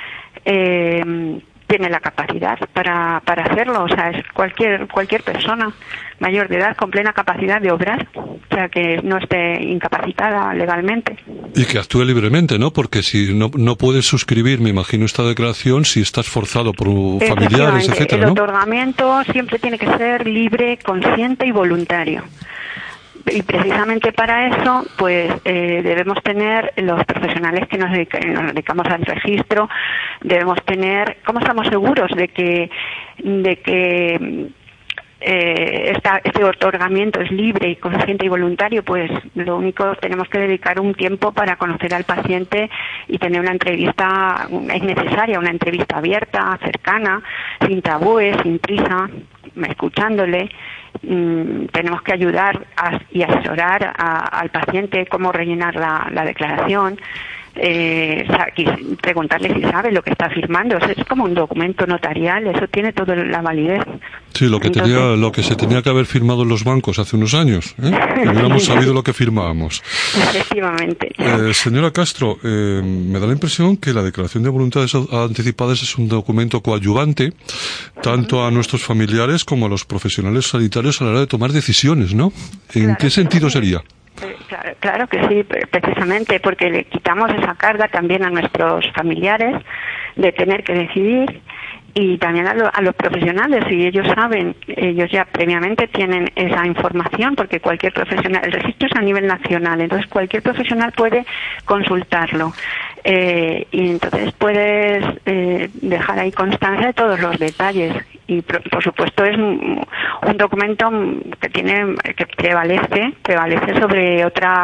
eh, tiene la capacidad para, para hacerlo, o sea, es cualquier cualquier persona mayor de edad con plena capacidad de obrar, o sea, que no esté incapacitada legalmente. Y que actúe libremente, ¿no? Porque si no, no puedes suscribir, me imagino, esta declaración si estás forzado por familiares, etcétera, ¿no? El ¿no? otorgamiento siempre tiene que ser libre, consciente y voluntario. Y precisamente para eso, pues eh, debemos tener los profesionales que nos, dedica, nos dedicamos al registro, debemos tener, ¿cómo estamos seguros de que de que eh, esta, este otorgamiento es libre y consciente y voluntario? Pues lo único, tenemos que dedicar un tiempo para conocer al paciente y tener una entrevista, es necesaria, una entrevista abierta, cercana, sin tabúes, sin prisa, escuchándole. Mm, tenemos que ayudar a, y asesorar a, al paciente cómo rellenar la, la declaración, eh, preguntarle si sabe lo que está firmando. Eso es como un documento notarial, eso tiene toda la validez. Sí, lo que Entonces, tenía, lo que se tenía que haber firmado en los bancos hace unos años, ¿eh? Que hubiéramos sabido lo que firmábamos. Efectivamente. Eh, señora Castro, eh, me da la impresión que la Declaración de Voluntades Anticipadas es un documento coadyuvante tanto a nuestros familiares como a los profesionales sanitarios a la hora de tomar decisiones, ¿no? ¿En claro, qué sentido sería? Claro, claro que sí, precisamente porque le quitamos esa carga también a nuestros familiares de tener que decidir, y también a, lo, a los profesionales, si ellos saben, ellos ya previamente tienen esa información, porque cualquier profesional, el registro es a nivel nacional, entonces cualquier profesional puede consultarlo, eh, y entonces puedes eh, dejar ahí constancia de todos los detalles, y por, por supuesto es un, un documento que tiene que prevalece prevalece sobre otras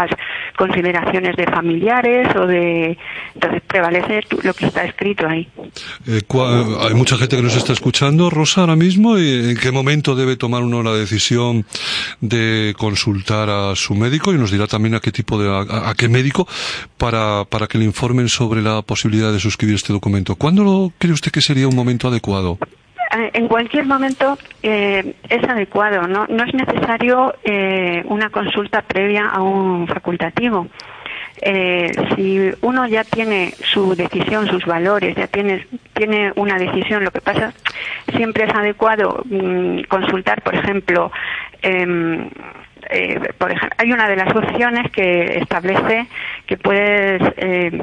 consideraciones de familiares o de... Entonces prevalece lo que está escrito ahí. Eh, hay mucha gente que nos está escuchando, Rosa, ahora mismo, y ¿en qué momento debe tomar uno la decisión de consultar a su médico? Y nos dirá también a qué tipo de, a, a qué médico para, para que le informen sobre la posibilidad de suscribir este documento. ¿Cuándo lo cree usted que sería un momento adecuado? En cualquier momento eh, es adecuado, no, no es necesario eh, una consulta previa a un facultativo. Eh, si uno ya tiene su decisión, sus valores, ya tiene, tiene una decisión, lo que pasa siempre es adecuado mmm, consultar, por ejemplo, eh, eh, por ejemplo, hay una de las opciones que establece que puedes eh,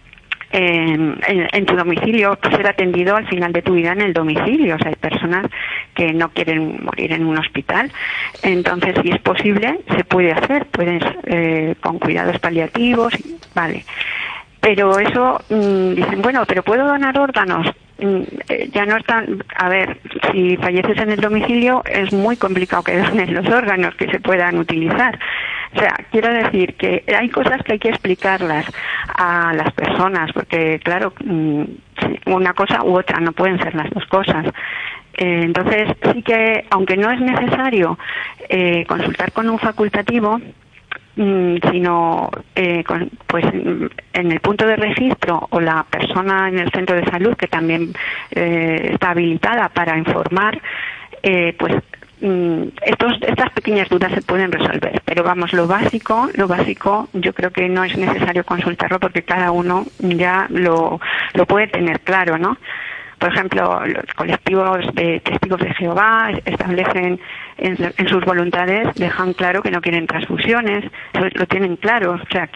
En, en, en tu domicilio, ser atendido al final de tu vida en el domicilio. O sea, hay personas que no quieren morir en un hospital, entonces si es posible se puede hacer, puedes eh, con cuidados paliativos, vale, pero eso mmm, dicen, bueno, pero puedo donar órganos. Ya no están, a ver, si falleces en el domicilio es muy complicado que dones los órganos que se puedan utilizar. O sea, quiero decir que hay cosas que hay que explicarlas a las personas, porque claro, una cosa u otra, no pueden ser las dos cosas. Eh, entonces sí que, aunque no es necesario eh, consultar con un facultativo, sino eh, con, pues en el punto de registro o la persona en el centro de salud que también eh, está habilitada para informar, eh, pues estos, estas pequeñas dudas se pueden resolver. Pero vamos, lo básico, lo básico yo creo que no es necesario consultarlo porque cada uno ya lo, lo puede tener claro, ¿no? Por ejemplo, los colectivos de testigos de Jehová establecen en, en sus voluntades, dejan claro que no quieren transfusiones, lo tienen claro. O sea,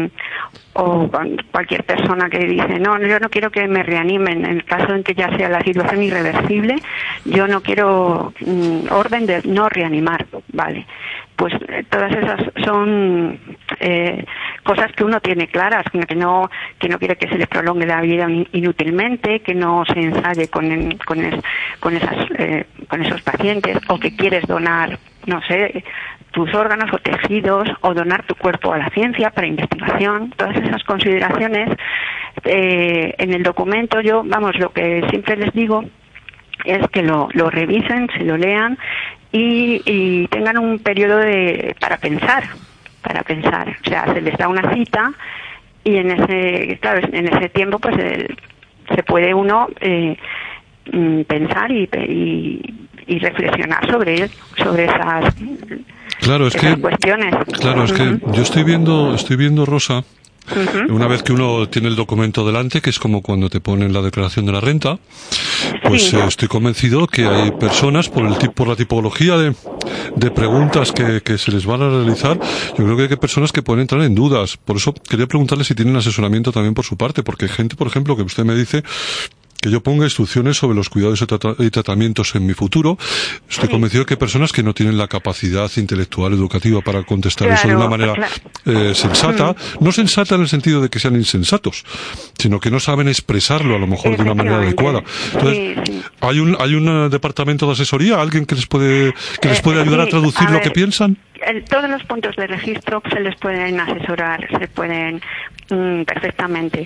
o cualquier persona que dice, no, yo no quiero que me reanimen, en el caso en que ya sea la situación irreversible, yo no quiero mm, orden de no reanimar, vale. Pues eh, todas esas son eh, cosas que uno tiene claras, que no que no quiere que se les prolongue la vida inútilmente, que no se ensaye con en, con, es, con esas eh, con esos pacientes, o que quieres donar, no sé, tus órganos o tejidos, o donar tu cuerpo a la ciencia para investigación. Todas esas consideraciones eh, en el documento, yo, vamos, lo que siempre les digo es que lo, lo revisen, se lo lean y, y tengan un periodo de para pensar, para pensar. O sea, se les da una cita y en ese, claro, en ese tiempo pues el, se puede uno eh, pensar y, y, y reflexionar sobre él, sobre esas, claro, es esas que, cuestiones. Claro, es que yo estoy viendo, estoy viendo, Rosa, Uh-huh. una vez que uno tiene el documento delante, que es como cuando te ponen la declaración de la renta, pues sí. eh, estoy convencido que hay personas, por el tipo, por la tipología de, de preguntas que, que se les van a realizar, yo creo que hay personas que pueden entrar en dudas. Por eso quería preguntarle si tienen asesoramiento también por su parte, porque hay gente, por ejemplo, que usted me dice que yo ponga instrucciones sobre los cuidados y, trata- y tratamientos en mi futuro. Estoy sí. convencido que hay personas que no tienen la capacidad intelectual, educativa para contestar claro, eso de una manera claro. eh, sensata. Mm. No sensata en el sentido de que sean insensatos, sino que no saben expresarlo a lo mejor de una manera adecuada. Entonces, sí, sí. hay un hay un departamento de asesoría, alguien que les puede que les puede ayudar eh, sí, a traducir a lo ver, que piensan. En todos los puntos de registro se les pueden asesorar, se pueden mm, perfectamente.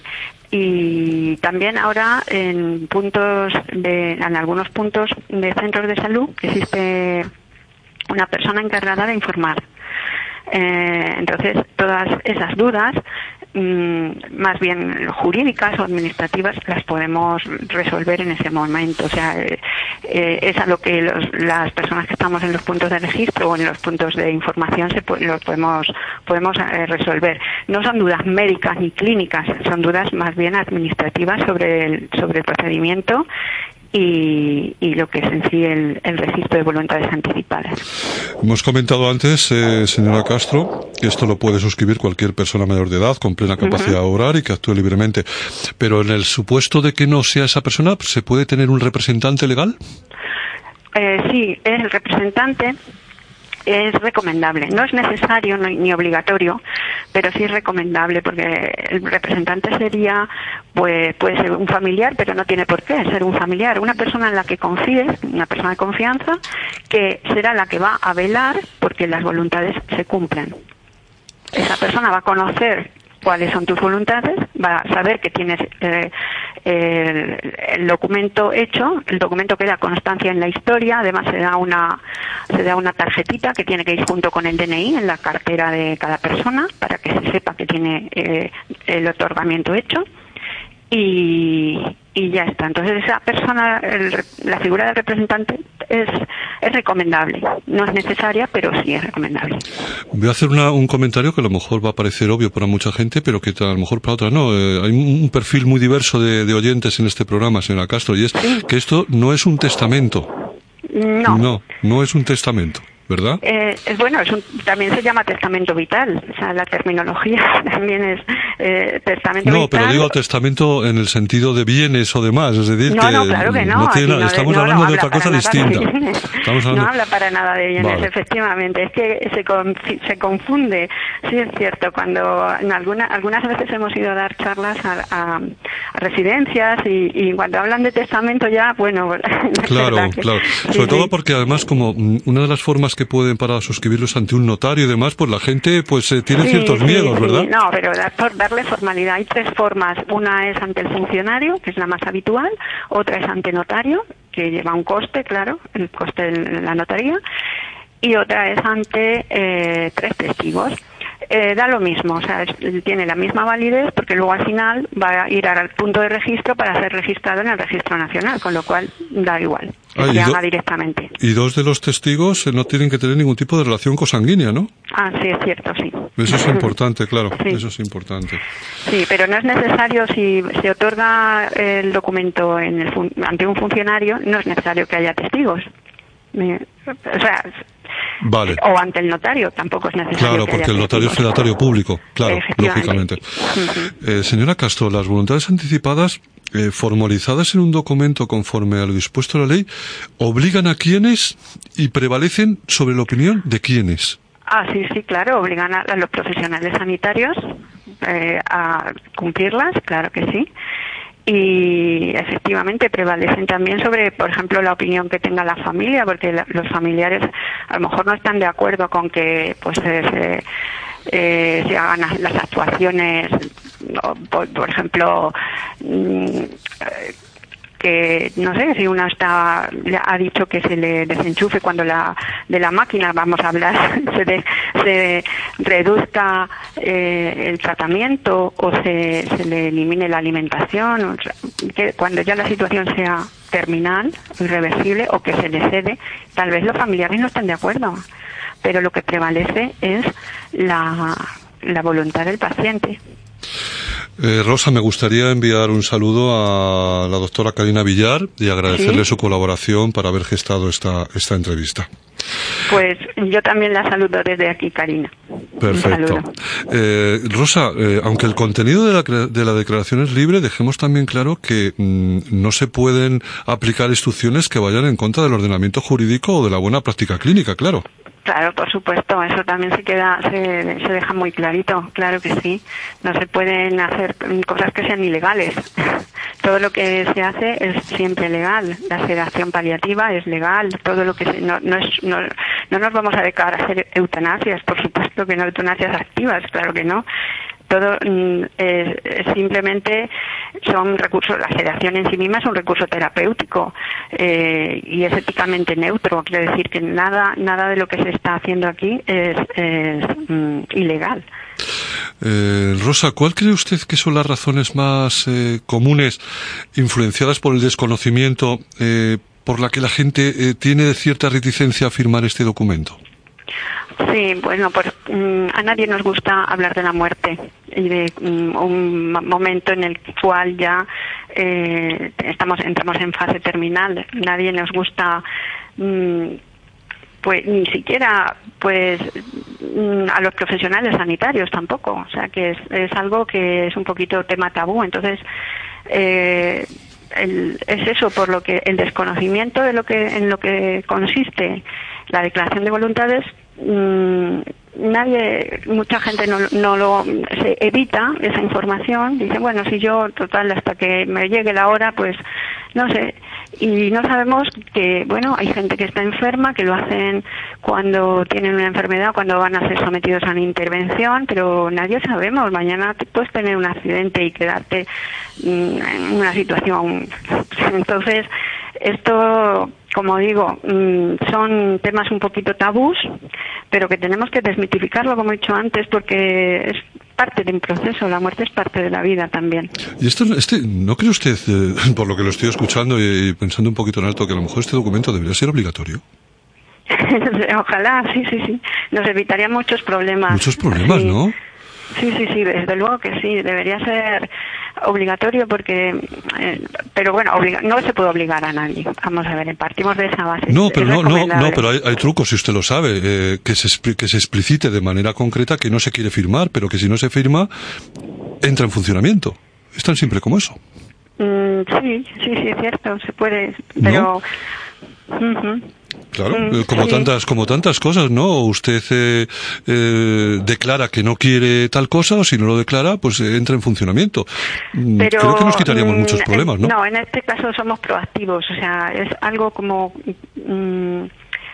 Y también ahora en puntos de, en algunos puntos de centros de salud existe una persona encargada de informar. Eh, entonces todas esas dudas, mmm, más bien jurídicas o administrativas, las podemos resolver en ese momento. O sea, eh, eh, es a lo que los, las personas que estamos en los puntos de registro o en los puntos de información se los podemos podemos eh, resolver. No son dudas médicas ni clínicas, son dudas más bien administrativas sobre el sobre el procedimiento y, y lo que es en sí el, el registro de voluntades anticipadas. Hemos comentado antes, eh, señora Castro, que esto lo puede suscribir cualquier persona mayor de edad con plena capacidad uh-huh. de obrar y que actúe libremente. Pero en el supuesto de que no sea esa persona, ¿se puede tener un representante legal? Eh, sí, el representante es recomendable. No es necesario no, ni obligatorio, pero sí es recomendable porque el representante sería, pues, puede ser un familiar, pero no tiene por qué ser un familiar. Una persona en la que confíes, una persona de confianza, que será la que va a velar porque las voluntades se cumplan. esa persona va a conocer cuáles son tus voluntades, va a saber que tienes eh, el, el documento hecho, el documento queda constancia en la historia, además se da una se da una tarjetita que tiene que ir junto con el D N I en la cartera de cada persona para que se sepa que tiene eh, el otorgamiento hecho. Y, y ya está. Entonces esa persona, el, la figura del representante es, es recomendable. No es necesaria, pero sí es recomendable. Voy a hacer una, un comentario que a lo mejor va a parecer obvio para mucha gente, pero que a lo mejor para otra no. Eh, hay un perfil muy diverso de, de oyentes en este programa, señora Castro, y es sí. que esto no es un testamento. No. No, no es un testamento. ¿Verdad? Eh, es bueno, es un, también se llama testamento vital, o sea, la terminología también es eh, testamento no, vital. No, pero digo testamento en el sentido de bienes o demás, es decir, no, que no, claro que no, no tiene, no estamos no, hablando no de otra cosa distinta. Estamos hablando... No habla para nada de bienes, vale. Efectivamente, es que se, con, se confunde, sí es cierto, cuando en alguna, algunas veces hemos ido a dar charlas a, a, a residencias y, y cuando hablan de testamento ya, bueno... Claro, que, claro, sobre sí, todo sí. porque además como una de las formas que pueden para suscribirlos ante un notario y demás, pues la gente pues eh, tiene sí, ciertos sí, miedos, sí. ¿verdad? No, pero por darle formalidad. Hay tres formas. Una es ante el funcionario, que es la más habitual. Otra es ante notario, que lleva un coste, claro, el coste de la notaría. Y otra es ante eh, tres testigos. Eh, da lo mismo, o sea, es, tiene la misma validez porque luego al final va a ir al punto de registro para ser registrado en el registro nacional, con lo cual da igual, que ah, se haga do- directamente. Y dos de los testigos no tienen que tener ningún tipo de relación consanguínea, ¿no? Ah, sí, es cierto, sí. Eso es importante, claro, sí. eso es importante. Sí, pero no es necesario, si se otorga el documento en el fun- ante un funcionario, no es necesario que haya testigos. Me, o sea... Vale. O ante el notario, tampoco es necesario. Claro, que porque haya el notario es fedatario público, claro, lógicamente. Uh-huh. Eh, señora Castro, las voluntades anticipadas, eh, formalizadas en un documento conforme a lo dispuesto en la ley, obligan a quienes y prevalecen sobre la opinión de quienes. Ah, sí, sí, claro, obligan a, a los profesionales sanitarios eh, a cumplirlas, claro que sí. Y efectivamente prevalecen también sobre, por ejemplo, la opinión que tenga la familia, porque la, los familiares a lo mejor no están de acuerdo con que pues se, eh, se hagan las actuaciones, por, por ejemplo, mmm, que no sé si una está ha dicho que se le desenchufe cuando la de la máquina vamos a hablar se, de, se reduzca eh, el tratamiento o se, se le elimine la alimentación, o sea, que cuando ya la situación sea terminal, irreversible o que se le cede, tal vez los familiares no estén de acuerdo, pero lo que prevalece es la, la voluntad del paciente. Eh, Rosa, me gustaría enviar un saludo a la doctora Karina Villar y agradecerle ¿Sí? su colaboración para haber gestado esta, esta entrevista. Pues yo también la saludo desde aquí, Karina. Perfecto. Eh, Rosa, eh, aunque el contenido de la, de la declaración es libre, dejemos también claro que mmm, no se pueden aplicar instrucciones que vayan en contra del ordenamiento jurídico o de la buena práctica clínica, claro. Claro, por supuesto, eso también se queda, se, se deja muy clarito, claro que sí. No se pueden hacer cosas que sean ilegales. Todo lo que se hace es siempre legal. La sedación paliativa es legal. Todo lo que se, no, no es, no, no nos vamos a dedicar a hacer eutanasias, por supuesto que no eutanasias activas, claro que no. Todo eh, simplemente son recursos, la sedación en sí misma es un recurso terapéutico eh, y es éticamente neutro, quiere decir que nada nada de lo que se está haciendo aquí es, es mm, ilegal. Eh, Rosa, ¿cuál cree usted que son las razones más eh, comunes, influenciadas por el desconocimiento, eh, por la que la gente eh, tiene cierta reticencia a firmar este documento? Sí, bueno, pues um, a nadie nos gusta hablar de la muerte y de um, un momento en el cual ya eh, estamos entramos en fase terminal. Nadie nos gusta, um, pues ni siquiera, pues um, a los profesionales sanitarios tampoco. O sea, que es, es algo que es un poquito tema tabú. Entonces, eh, el, es eso por lo que el desconocimiento de lo que en lo que consiste la declaración de voluntades. Mmm, nadie, mucha gente no, no lo se evita esa información, dice bueno, si yo total hasta que me llegue la hora pues no sé, y no sabemos que, bueno, hay gente que está enferma, que lo hacen cuando tienen una enfermedad, cuando van a ser sometidos a una intervención, pero nadie sabemos, mañana te puedes tener un accidente y quedarte mmm, en una situación. Entonces, esto, como digo, mmm, son temas un poquito tabús, pero que tenemos que desmitificarlo, como he dicho antes, porque es parte de un proceso, la muerte es parte de la vida también. ¿Y esto, este, no cree usted, eh, por lo que lo estoy escuchando y, y pensando un poquito en alto, que a lo mejor este documento debería ser obligatorio? Ojalá, sí, sí, sí. Nos evitaría muchos problemas. Muchos problemas, sí. ¿no? Sí, sí, sí, desde luego que sí, debería ser obligatorio porque, eh, pero bueno, obliga, no se puede obligar a nadie. Vamos a ver, partimos de esa base. No, pero es no, no, no, pero hay, hay trucos, si usted lo sabe, eh, que se que se explicite de manera concreta que no se quiere firmar, pero que si no se firma entra en funcionamiento. Es tan simple como eso. Mm, sí, sí, sí, es cierto, se puede, pero. ¿No? Uh-huh. Claro, Mm, como sí. tantas como tantas cosas, ¿no? Usted eh, eh, declara que no quiere tal cosa, o si no lo declara, pues eh, entra en funcionamiento. Mm, Pero, Creo que nos quitaríamos mm, muchos problemas, ¿no? No, en este caso somos proactivos, o sea, es algo como mm,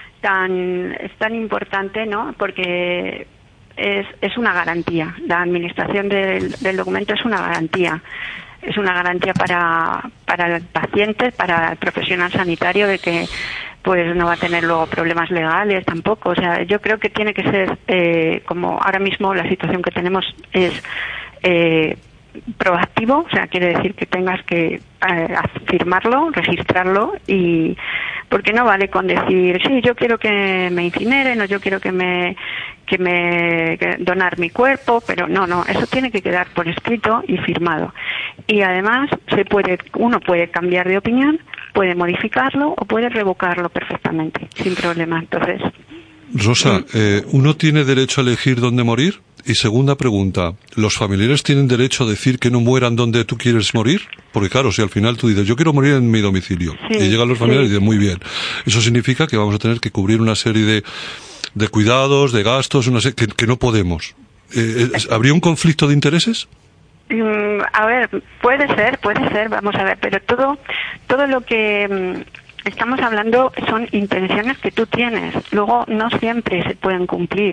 tan es tan importante, ¿no? Porque es es una garantía. La administración del, del documento es una garantía. Es una garantía para para el paciente, para el profesional sanitario de que pues no va a tener luego problemas legales tampoco. O sea, yo creo que tiene que ser, eh, como ahora mismo la situación que tenemos es eh, proactivo, o sea, quiere decir que tengas que eh, firmarlo, registrarlo, y porque no vale con decir, sí, yo quiero que me incineren o yo quiero que me que me que donar mi cuerpo, pero no, no, eso tiene que quedar por escrito y firmado. Y además se puede, uno puede cambiar de opinión, puede modificarlo o puede revocarlo perfectamente, sin problema. Entonces, Rosa, eh, ¿uno tiene derecho a elegir dónde morir? Y segunda pregunta, ¿los familiares tienen derecho a decir que no mueran donde tú quieres morir? Porque claro, si al final tú dices, yo quiero morir en mi domicilio, sí, y llegan los familiares sí. y dicen, muy bien, eso significa que vamos a tener que cubrir una serie de, de cuidados, de gastos, una serie, que, que no podemos. Eh, ¿Habría un conflicto de intereses? Mm, a ver, puede ser, puede ser, vamos a ver, pero todo, todo lo que mm, estamos hablando son intenciones que tú tienes, luego no siempre se pueden cumplir.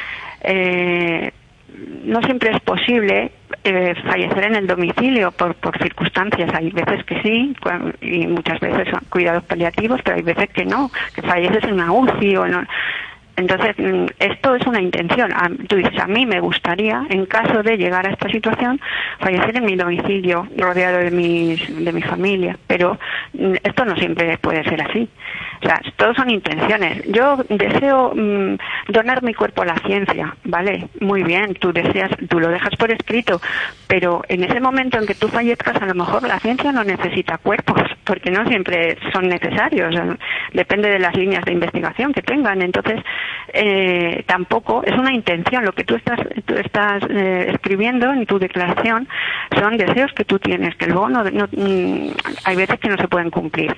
Eh, no siempre es posible eh, fallecer en el domicilio por, por circunstancias. Hay veces que sí, y muchas veces son cuidados paliativos, pero hay veces que no, que falleces en una U C I o no. Entonces, esto es una intención. Tú dices, a mí me gustaría, en caso de llegar a esta situación, fallecer en mi domicilio, rodeado de, mis, de mi familia. Pero esto no siempre puede ser así. O sea, todos son intenciones. Yo deseo mmm, donar mi cuerpo a la ciencia, ¿vale? Muy bien, tú deseas, tú lo dejas por escrito, pero en ese momento en que tú fallezcas, a lo mejor la ciencia no necesita cuerpos, porque no siempre son necesarios. Depende de las líneas de investigación que tengan. Entonces, eh, tampoco es una intención. Lo que tú estás, tú estás eh, escribiendo en tu declaración son deseos que tú tienes, que luego no, no, mmm, hay veces que no se pueden cumplir.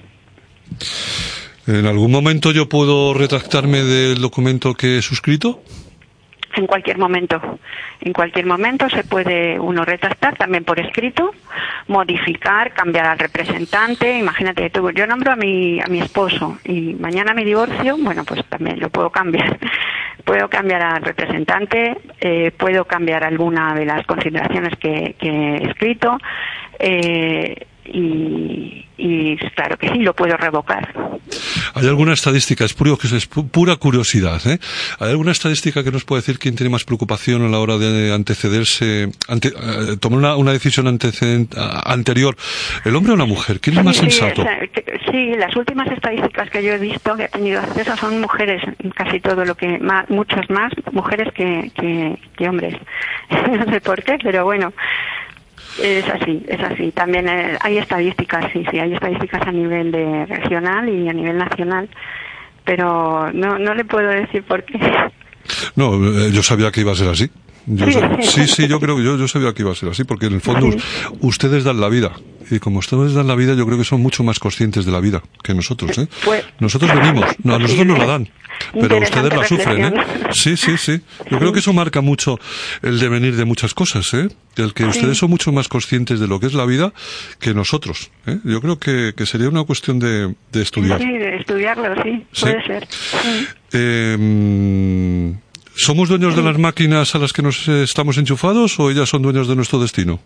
¿En algún momento yo puedo retractarme del documento que he suscrito? En cualquier momento. En cualquier momento se puede uno retractar, también por escrito, modificar, cambiar al representante. Imagínate, tú, yo nombro a mi, a mi esposo y mañana mi divorcio, bueno, pues también lo puedo cambiar. Puedo cambiar al representante, eh, puedo cambiar alguna de las consideraciones que, que he escrito, eh, y, y claro que sí, lo puedo revocar. ¿Hay alguna estadística? Es, puro, es pura curiosidad, ¿eh? ¿Hay alguna estadística que nos puede decir quién tiene más preocupación a la hora de antecederse, ante, eh, tomar una, una decisión antecedente, anterior? ¿El hombre o la mujer? ¿Quién es más sí, sensato? Sí, sí, las últimas estadísticas que yo he visto, que he tenido acceso, son mujeres, casi todo lo que, más, muchas más mujeres que, que, que hombres. No sé por qué, pero bueno. Es así, es así. También eh, hay estadísticas, sí, sí, hay estadísticas a nivel de regional y a nivel nacional, pero no, no le puedo decir por qué. No, yo sabía que iba a ser así. Yo Sí, sé- sí. sí, sí, yo creo que yo, yo sabía que iba a ser así, porque en el fondo Sí. ustedes dan la vida. Y como ustedes dan la vida, yo creo que son mucho más conscientes de la vida que nosotros, ¿eh? Pues- Nosotros venimos, no, a nosotros nos la dan, pero Interesante ustedes la sufren, ¿eh? reflexión. Sí, sí, sí. Yo creo que eso marca mucho el devenir de muchas cosas, ¿eh? El que Sí. ustedes son mucho más conscientes de lo que es la vida que nosotros, ¿eh? Yo creo que, que sería una cuestión de, de estudiar. Sí, de estudiarlo, sí, Sí. puede ser. Sí. Eh, mm, ¿Somos dueños de las máquinas a las que nos eh, estamos enchufados o ellas son dueños de nuestro destino?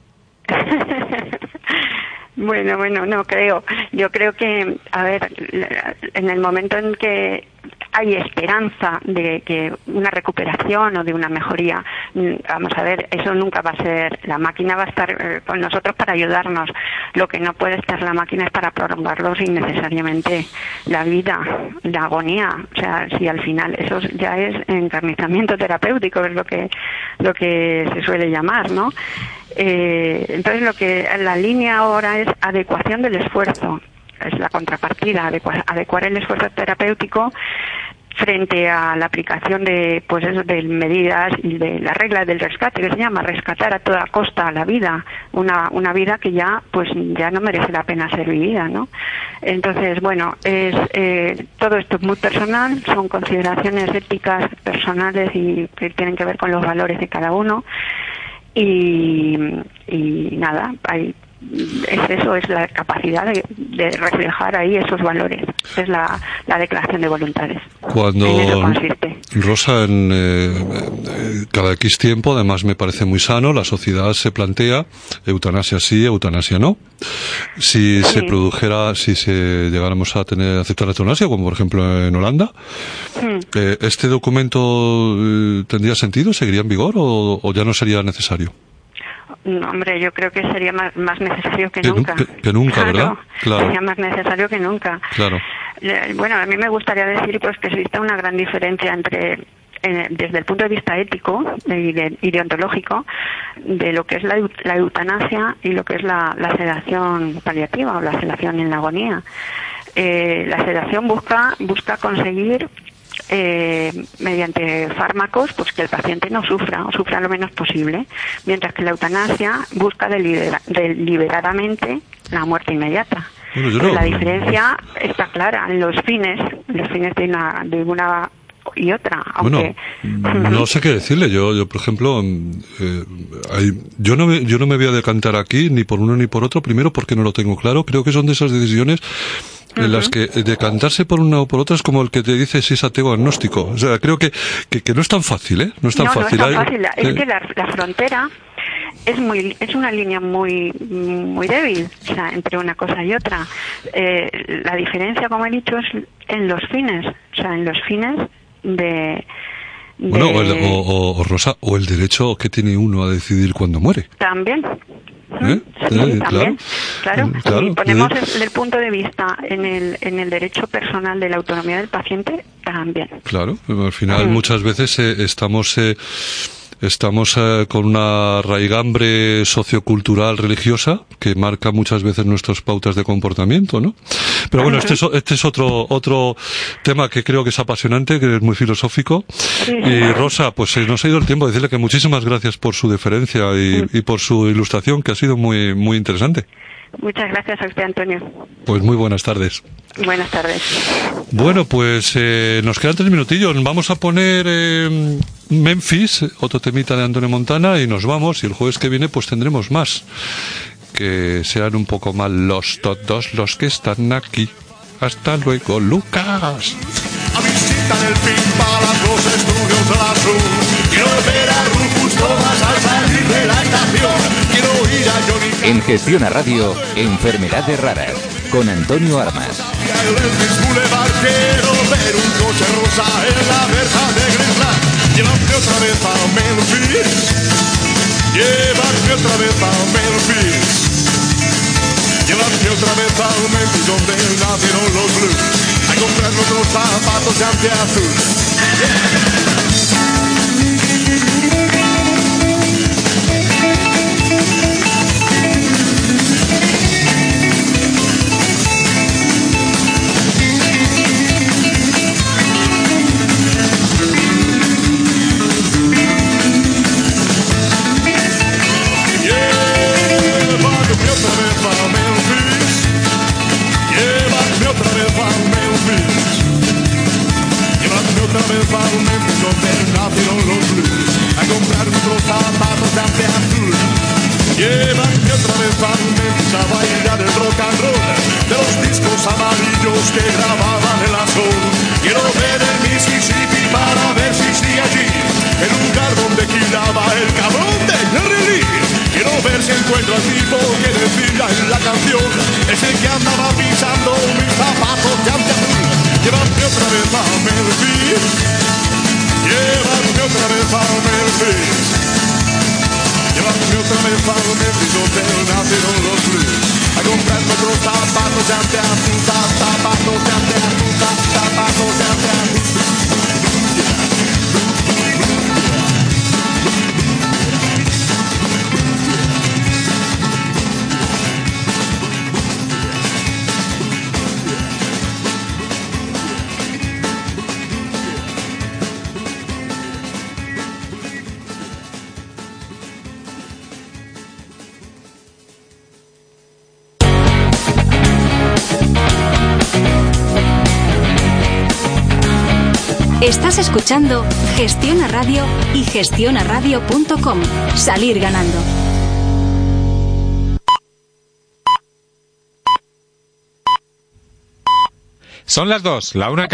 Bueno, bueno, no creo. Yo creo que, a ver, en el momento en que hay esperanza de que una recuperación o de una mejoría, mm, vamos a ver, eso nunca va a ser, la máquina va a estar eh, con nosotros para ayudarnos. Lo que no puede estar la máquina es para prolongarlos innecesariamente la vida, la agonía. O sea, si al final eso ya es encarnizamiento terapéutico, es lo que, lo que se suele llamar, ¿no? Eh, entonces lo que la línea ahora es adecuación del esfuerzo, es la contrapartida, adecua- adecuar el esfuerzo terapéutico frente a la aplicación de pues eso, de medidas y de la regla del rescate, que se llama rescatar a toda costa la vida, una una vida que ya pues ya no merece la pena ser vivida, ¿no? Entonces, bueno, es eh, todo esto es muy personal, son consideraciones éticas personales y que tienen que ver con los valores de cada uno. Y, y nada, hay, es eso, es la capacidad de, de reflejar ahí esos valores, es la, la declaración de voluntades. Cuando En eso consiste. Rosa, en eh, eh, cada X tiempo, además me parece muy sano, la sociedad se plantea eutanasia sí, eutanasia no. Si Sí. se produjera, si se llegáramos a tener aceptar la eutanasia, como por ejemplo en Holanda, Hmm. eh, ¿este documento eh, tendría sentido? ¿Seguiría en vigor o, o ya no sería necesario? No, hombre, yo creo que sería más, más necesario que, Que nu- nunca. que- que nunca, ¿verdad? Claro. Sería más necesario que nunca. Claro. Eh, Bueno, a mí me gustaría decir pues que existe una gran diferencia entre eh, desde el punto de vista ético y, de, y deontológico de lo que es la, eu- la eutanasia y lo que es la, la sedación paliativa o la sedación en la agonía. Eh, la sedación busca busca conseguir eh, mediante fármacos pues que el paciente no sufra o sufra lo menos posible, mientras que la eutanasia busca delibera- deliberadamente la muerte inmediata. Bueno, yo Pues no- la diferencia está clara en los fines, los fines de una, de una y otra, aunque Bueno, no sé qué decirle. Yo, yo por ejemplo, mm, eh, hay- yo no me, yo no me voy a decantar aquí ni por uno ni por otro. Primero porque no lo tengo claro. Creo que son de esas decisiones en las que eh, decantarse por una o por otra es como el que te dice si es ateo o agnóstico. O sea, creo que, que, que no es tan fácil, ¿eh? No es tan no, fácil. no es tan Hay- fácil. eh, Es que la, la frontera es muy es una línea muy muy débil, o sea, entre una cosa y otra. Eh, la diferencia, como he dicho, es en los fines, o sea, en los fines de, de Bueno, o, el- o- o- o Rosa, o el derecho que tiene uno a decidir cuándo muere. también. ¿Eh? Sí, Eh, también, claro. Mm, claro. Si ponemos Eh, el, el punto de vista en el, en el derecho personal de la autonomía del paciente, también. Claro, al final Mm. muchas veces eh, estamos eh, estamos eh, con una raigambre sociocultural religiosa que marca muchas veces nuestras pautas de comportamiento, ¿no? Pero bueno, este es, o- este es otro otro tema que creo que es apasionante, que es muy filosófico. Y Rosa, pues se nos ha ido el tiempo. Decirle que muchísimas gracias por su deferencia y, y por su ilustración, que ha sido muy muy interesante. Muchas gracias a usted, Antonio. Pues muy buenas tardes. Buenas tardes. Bueno, pues eh, nos quedan tres minutillos. Vamos a poner eh, Memphis, otro temita de Antonio Montana, y nos vamos. Y el jueves que viene pues tendremos más. Que sean un poco más los todos los que están aquí. Hasta luego, Lucas. A visita del Pimpa, los estudios de la Sur. Quiero ver a Rufus Thomas al salir de la estación. Quiero ir a Johnny En Gestiona Radio, Enfermedades Raras, con Antonio Armas. Elvis Boulevard. Quiero ver un coche rosa en la verja de Grisland. Llévame otra vez a Memphis. Llévame otra vez a Memphis. Llévame otra vez a Memphis, donde nacieron los blues. A comprarnos los zapatos de anteazul. triunfalmente yo tengo nacieron los blues. A comprar otros zapatos de ante apunta, zapatos de ante apunta, zapatos de ante apunta. Estás escuchando Gestiona Radio y gestiona radio punto com. Salir ganando. Son las dos, la una.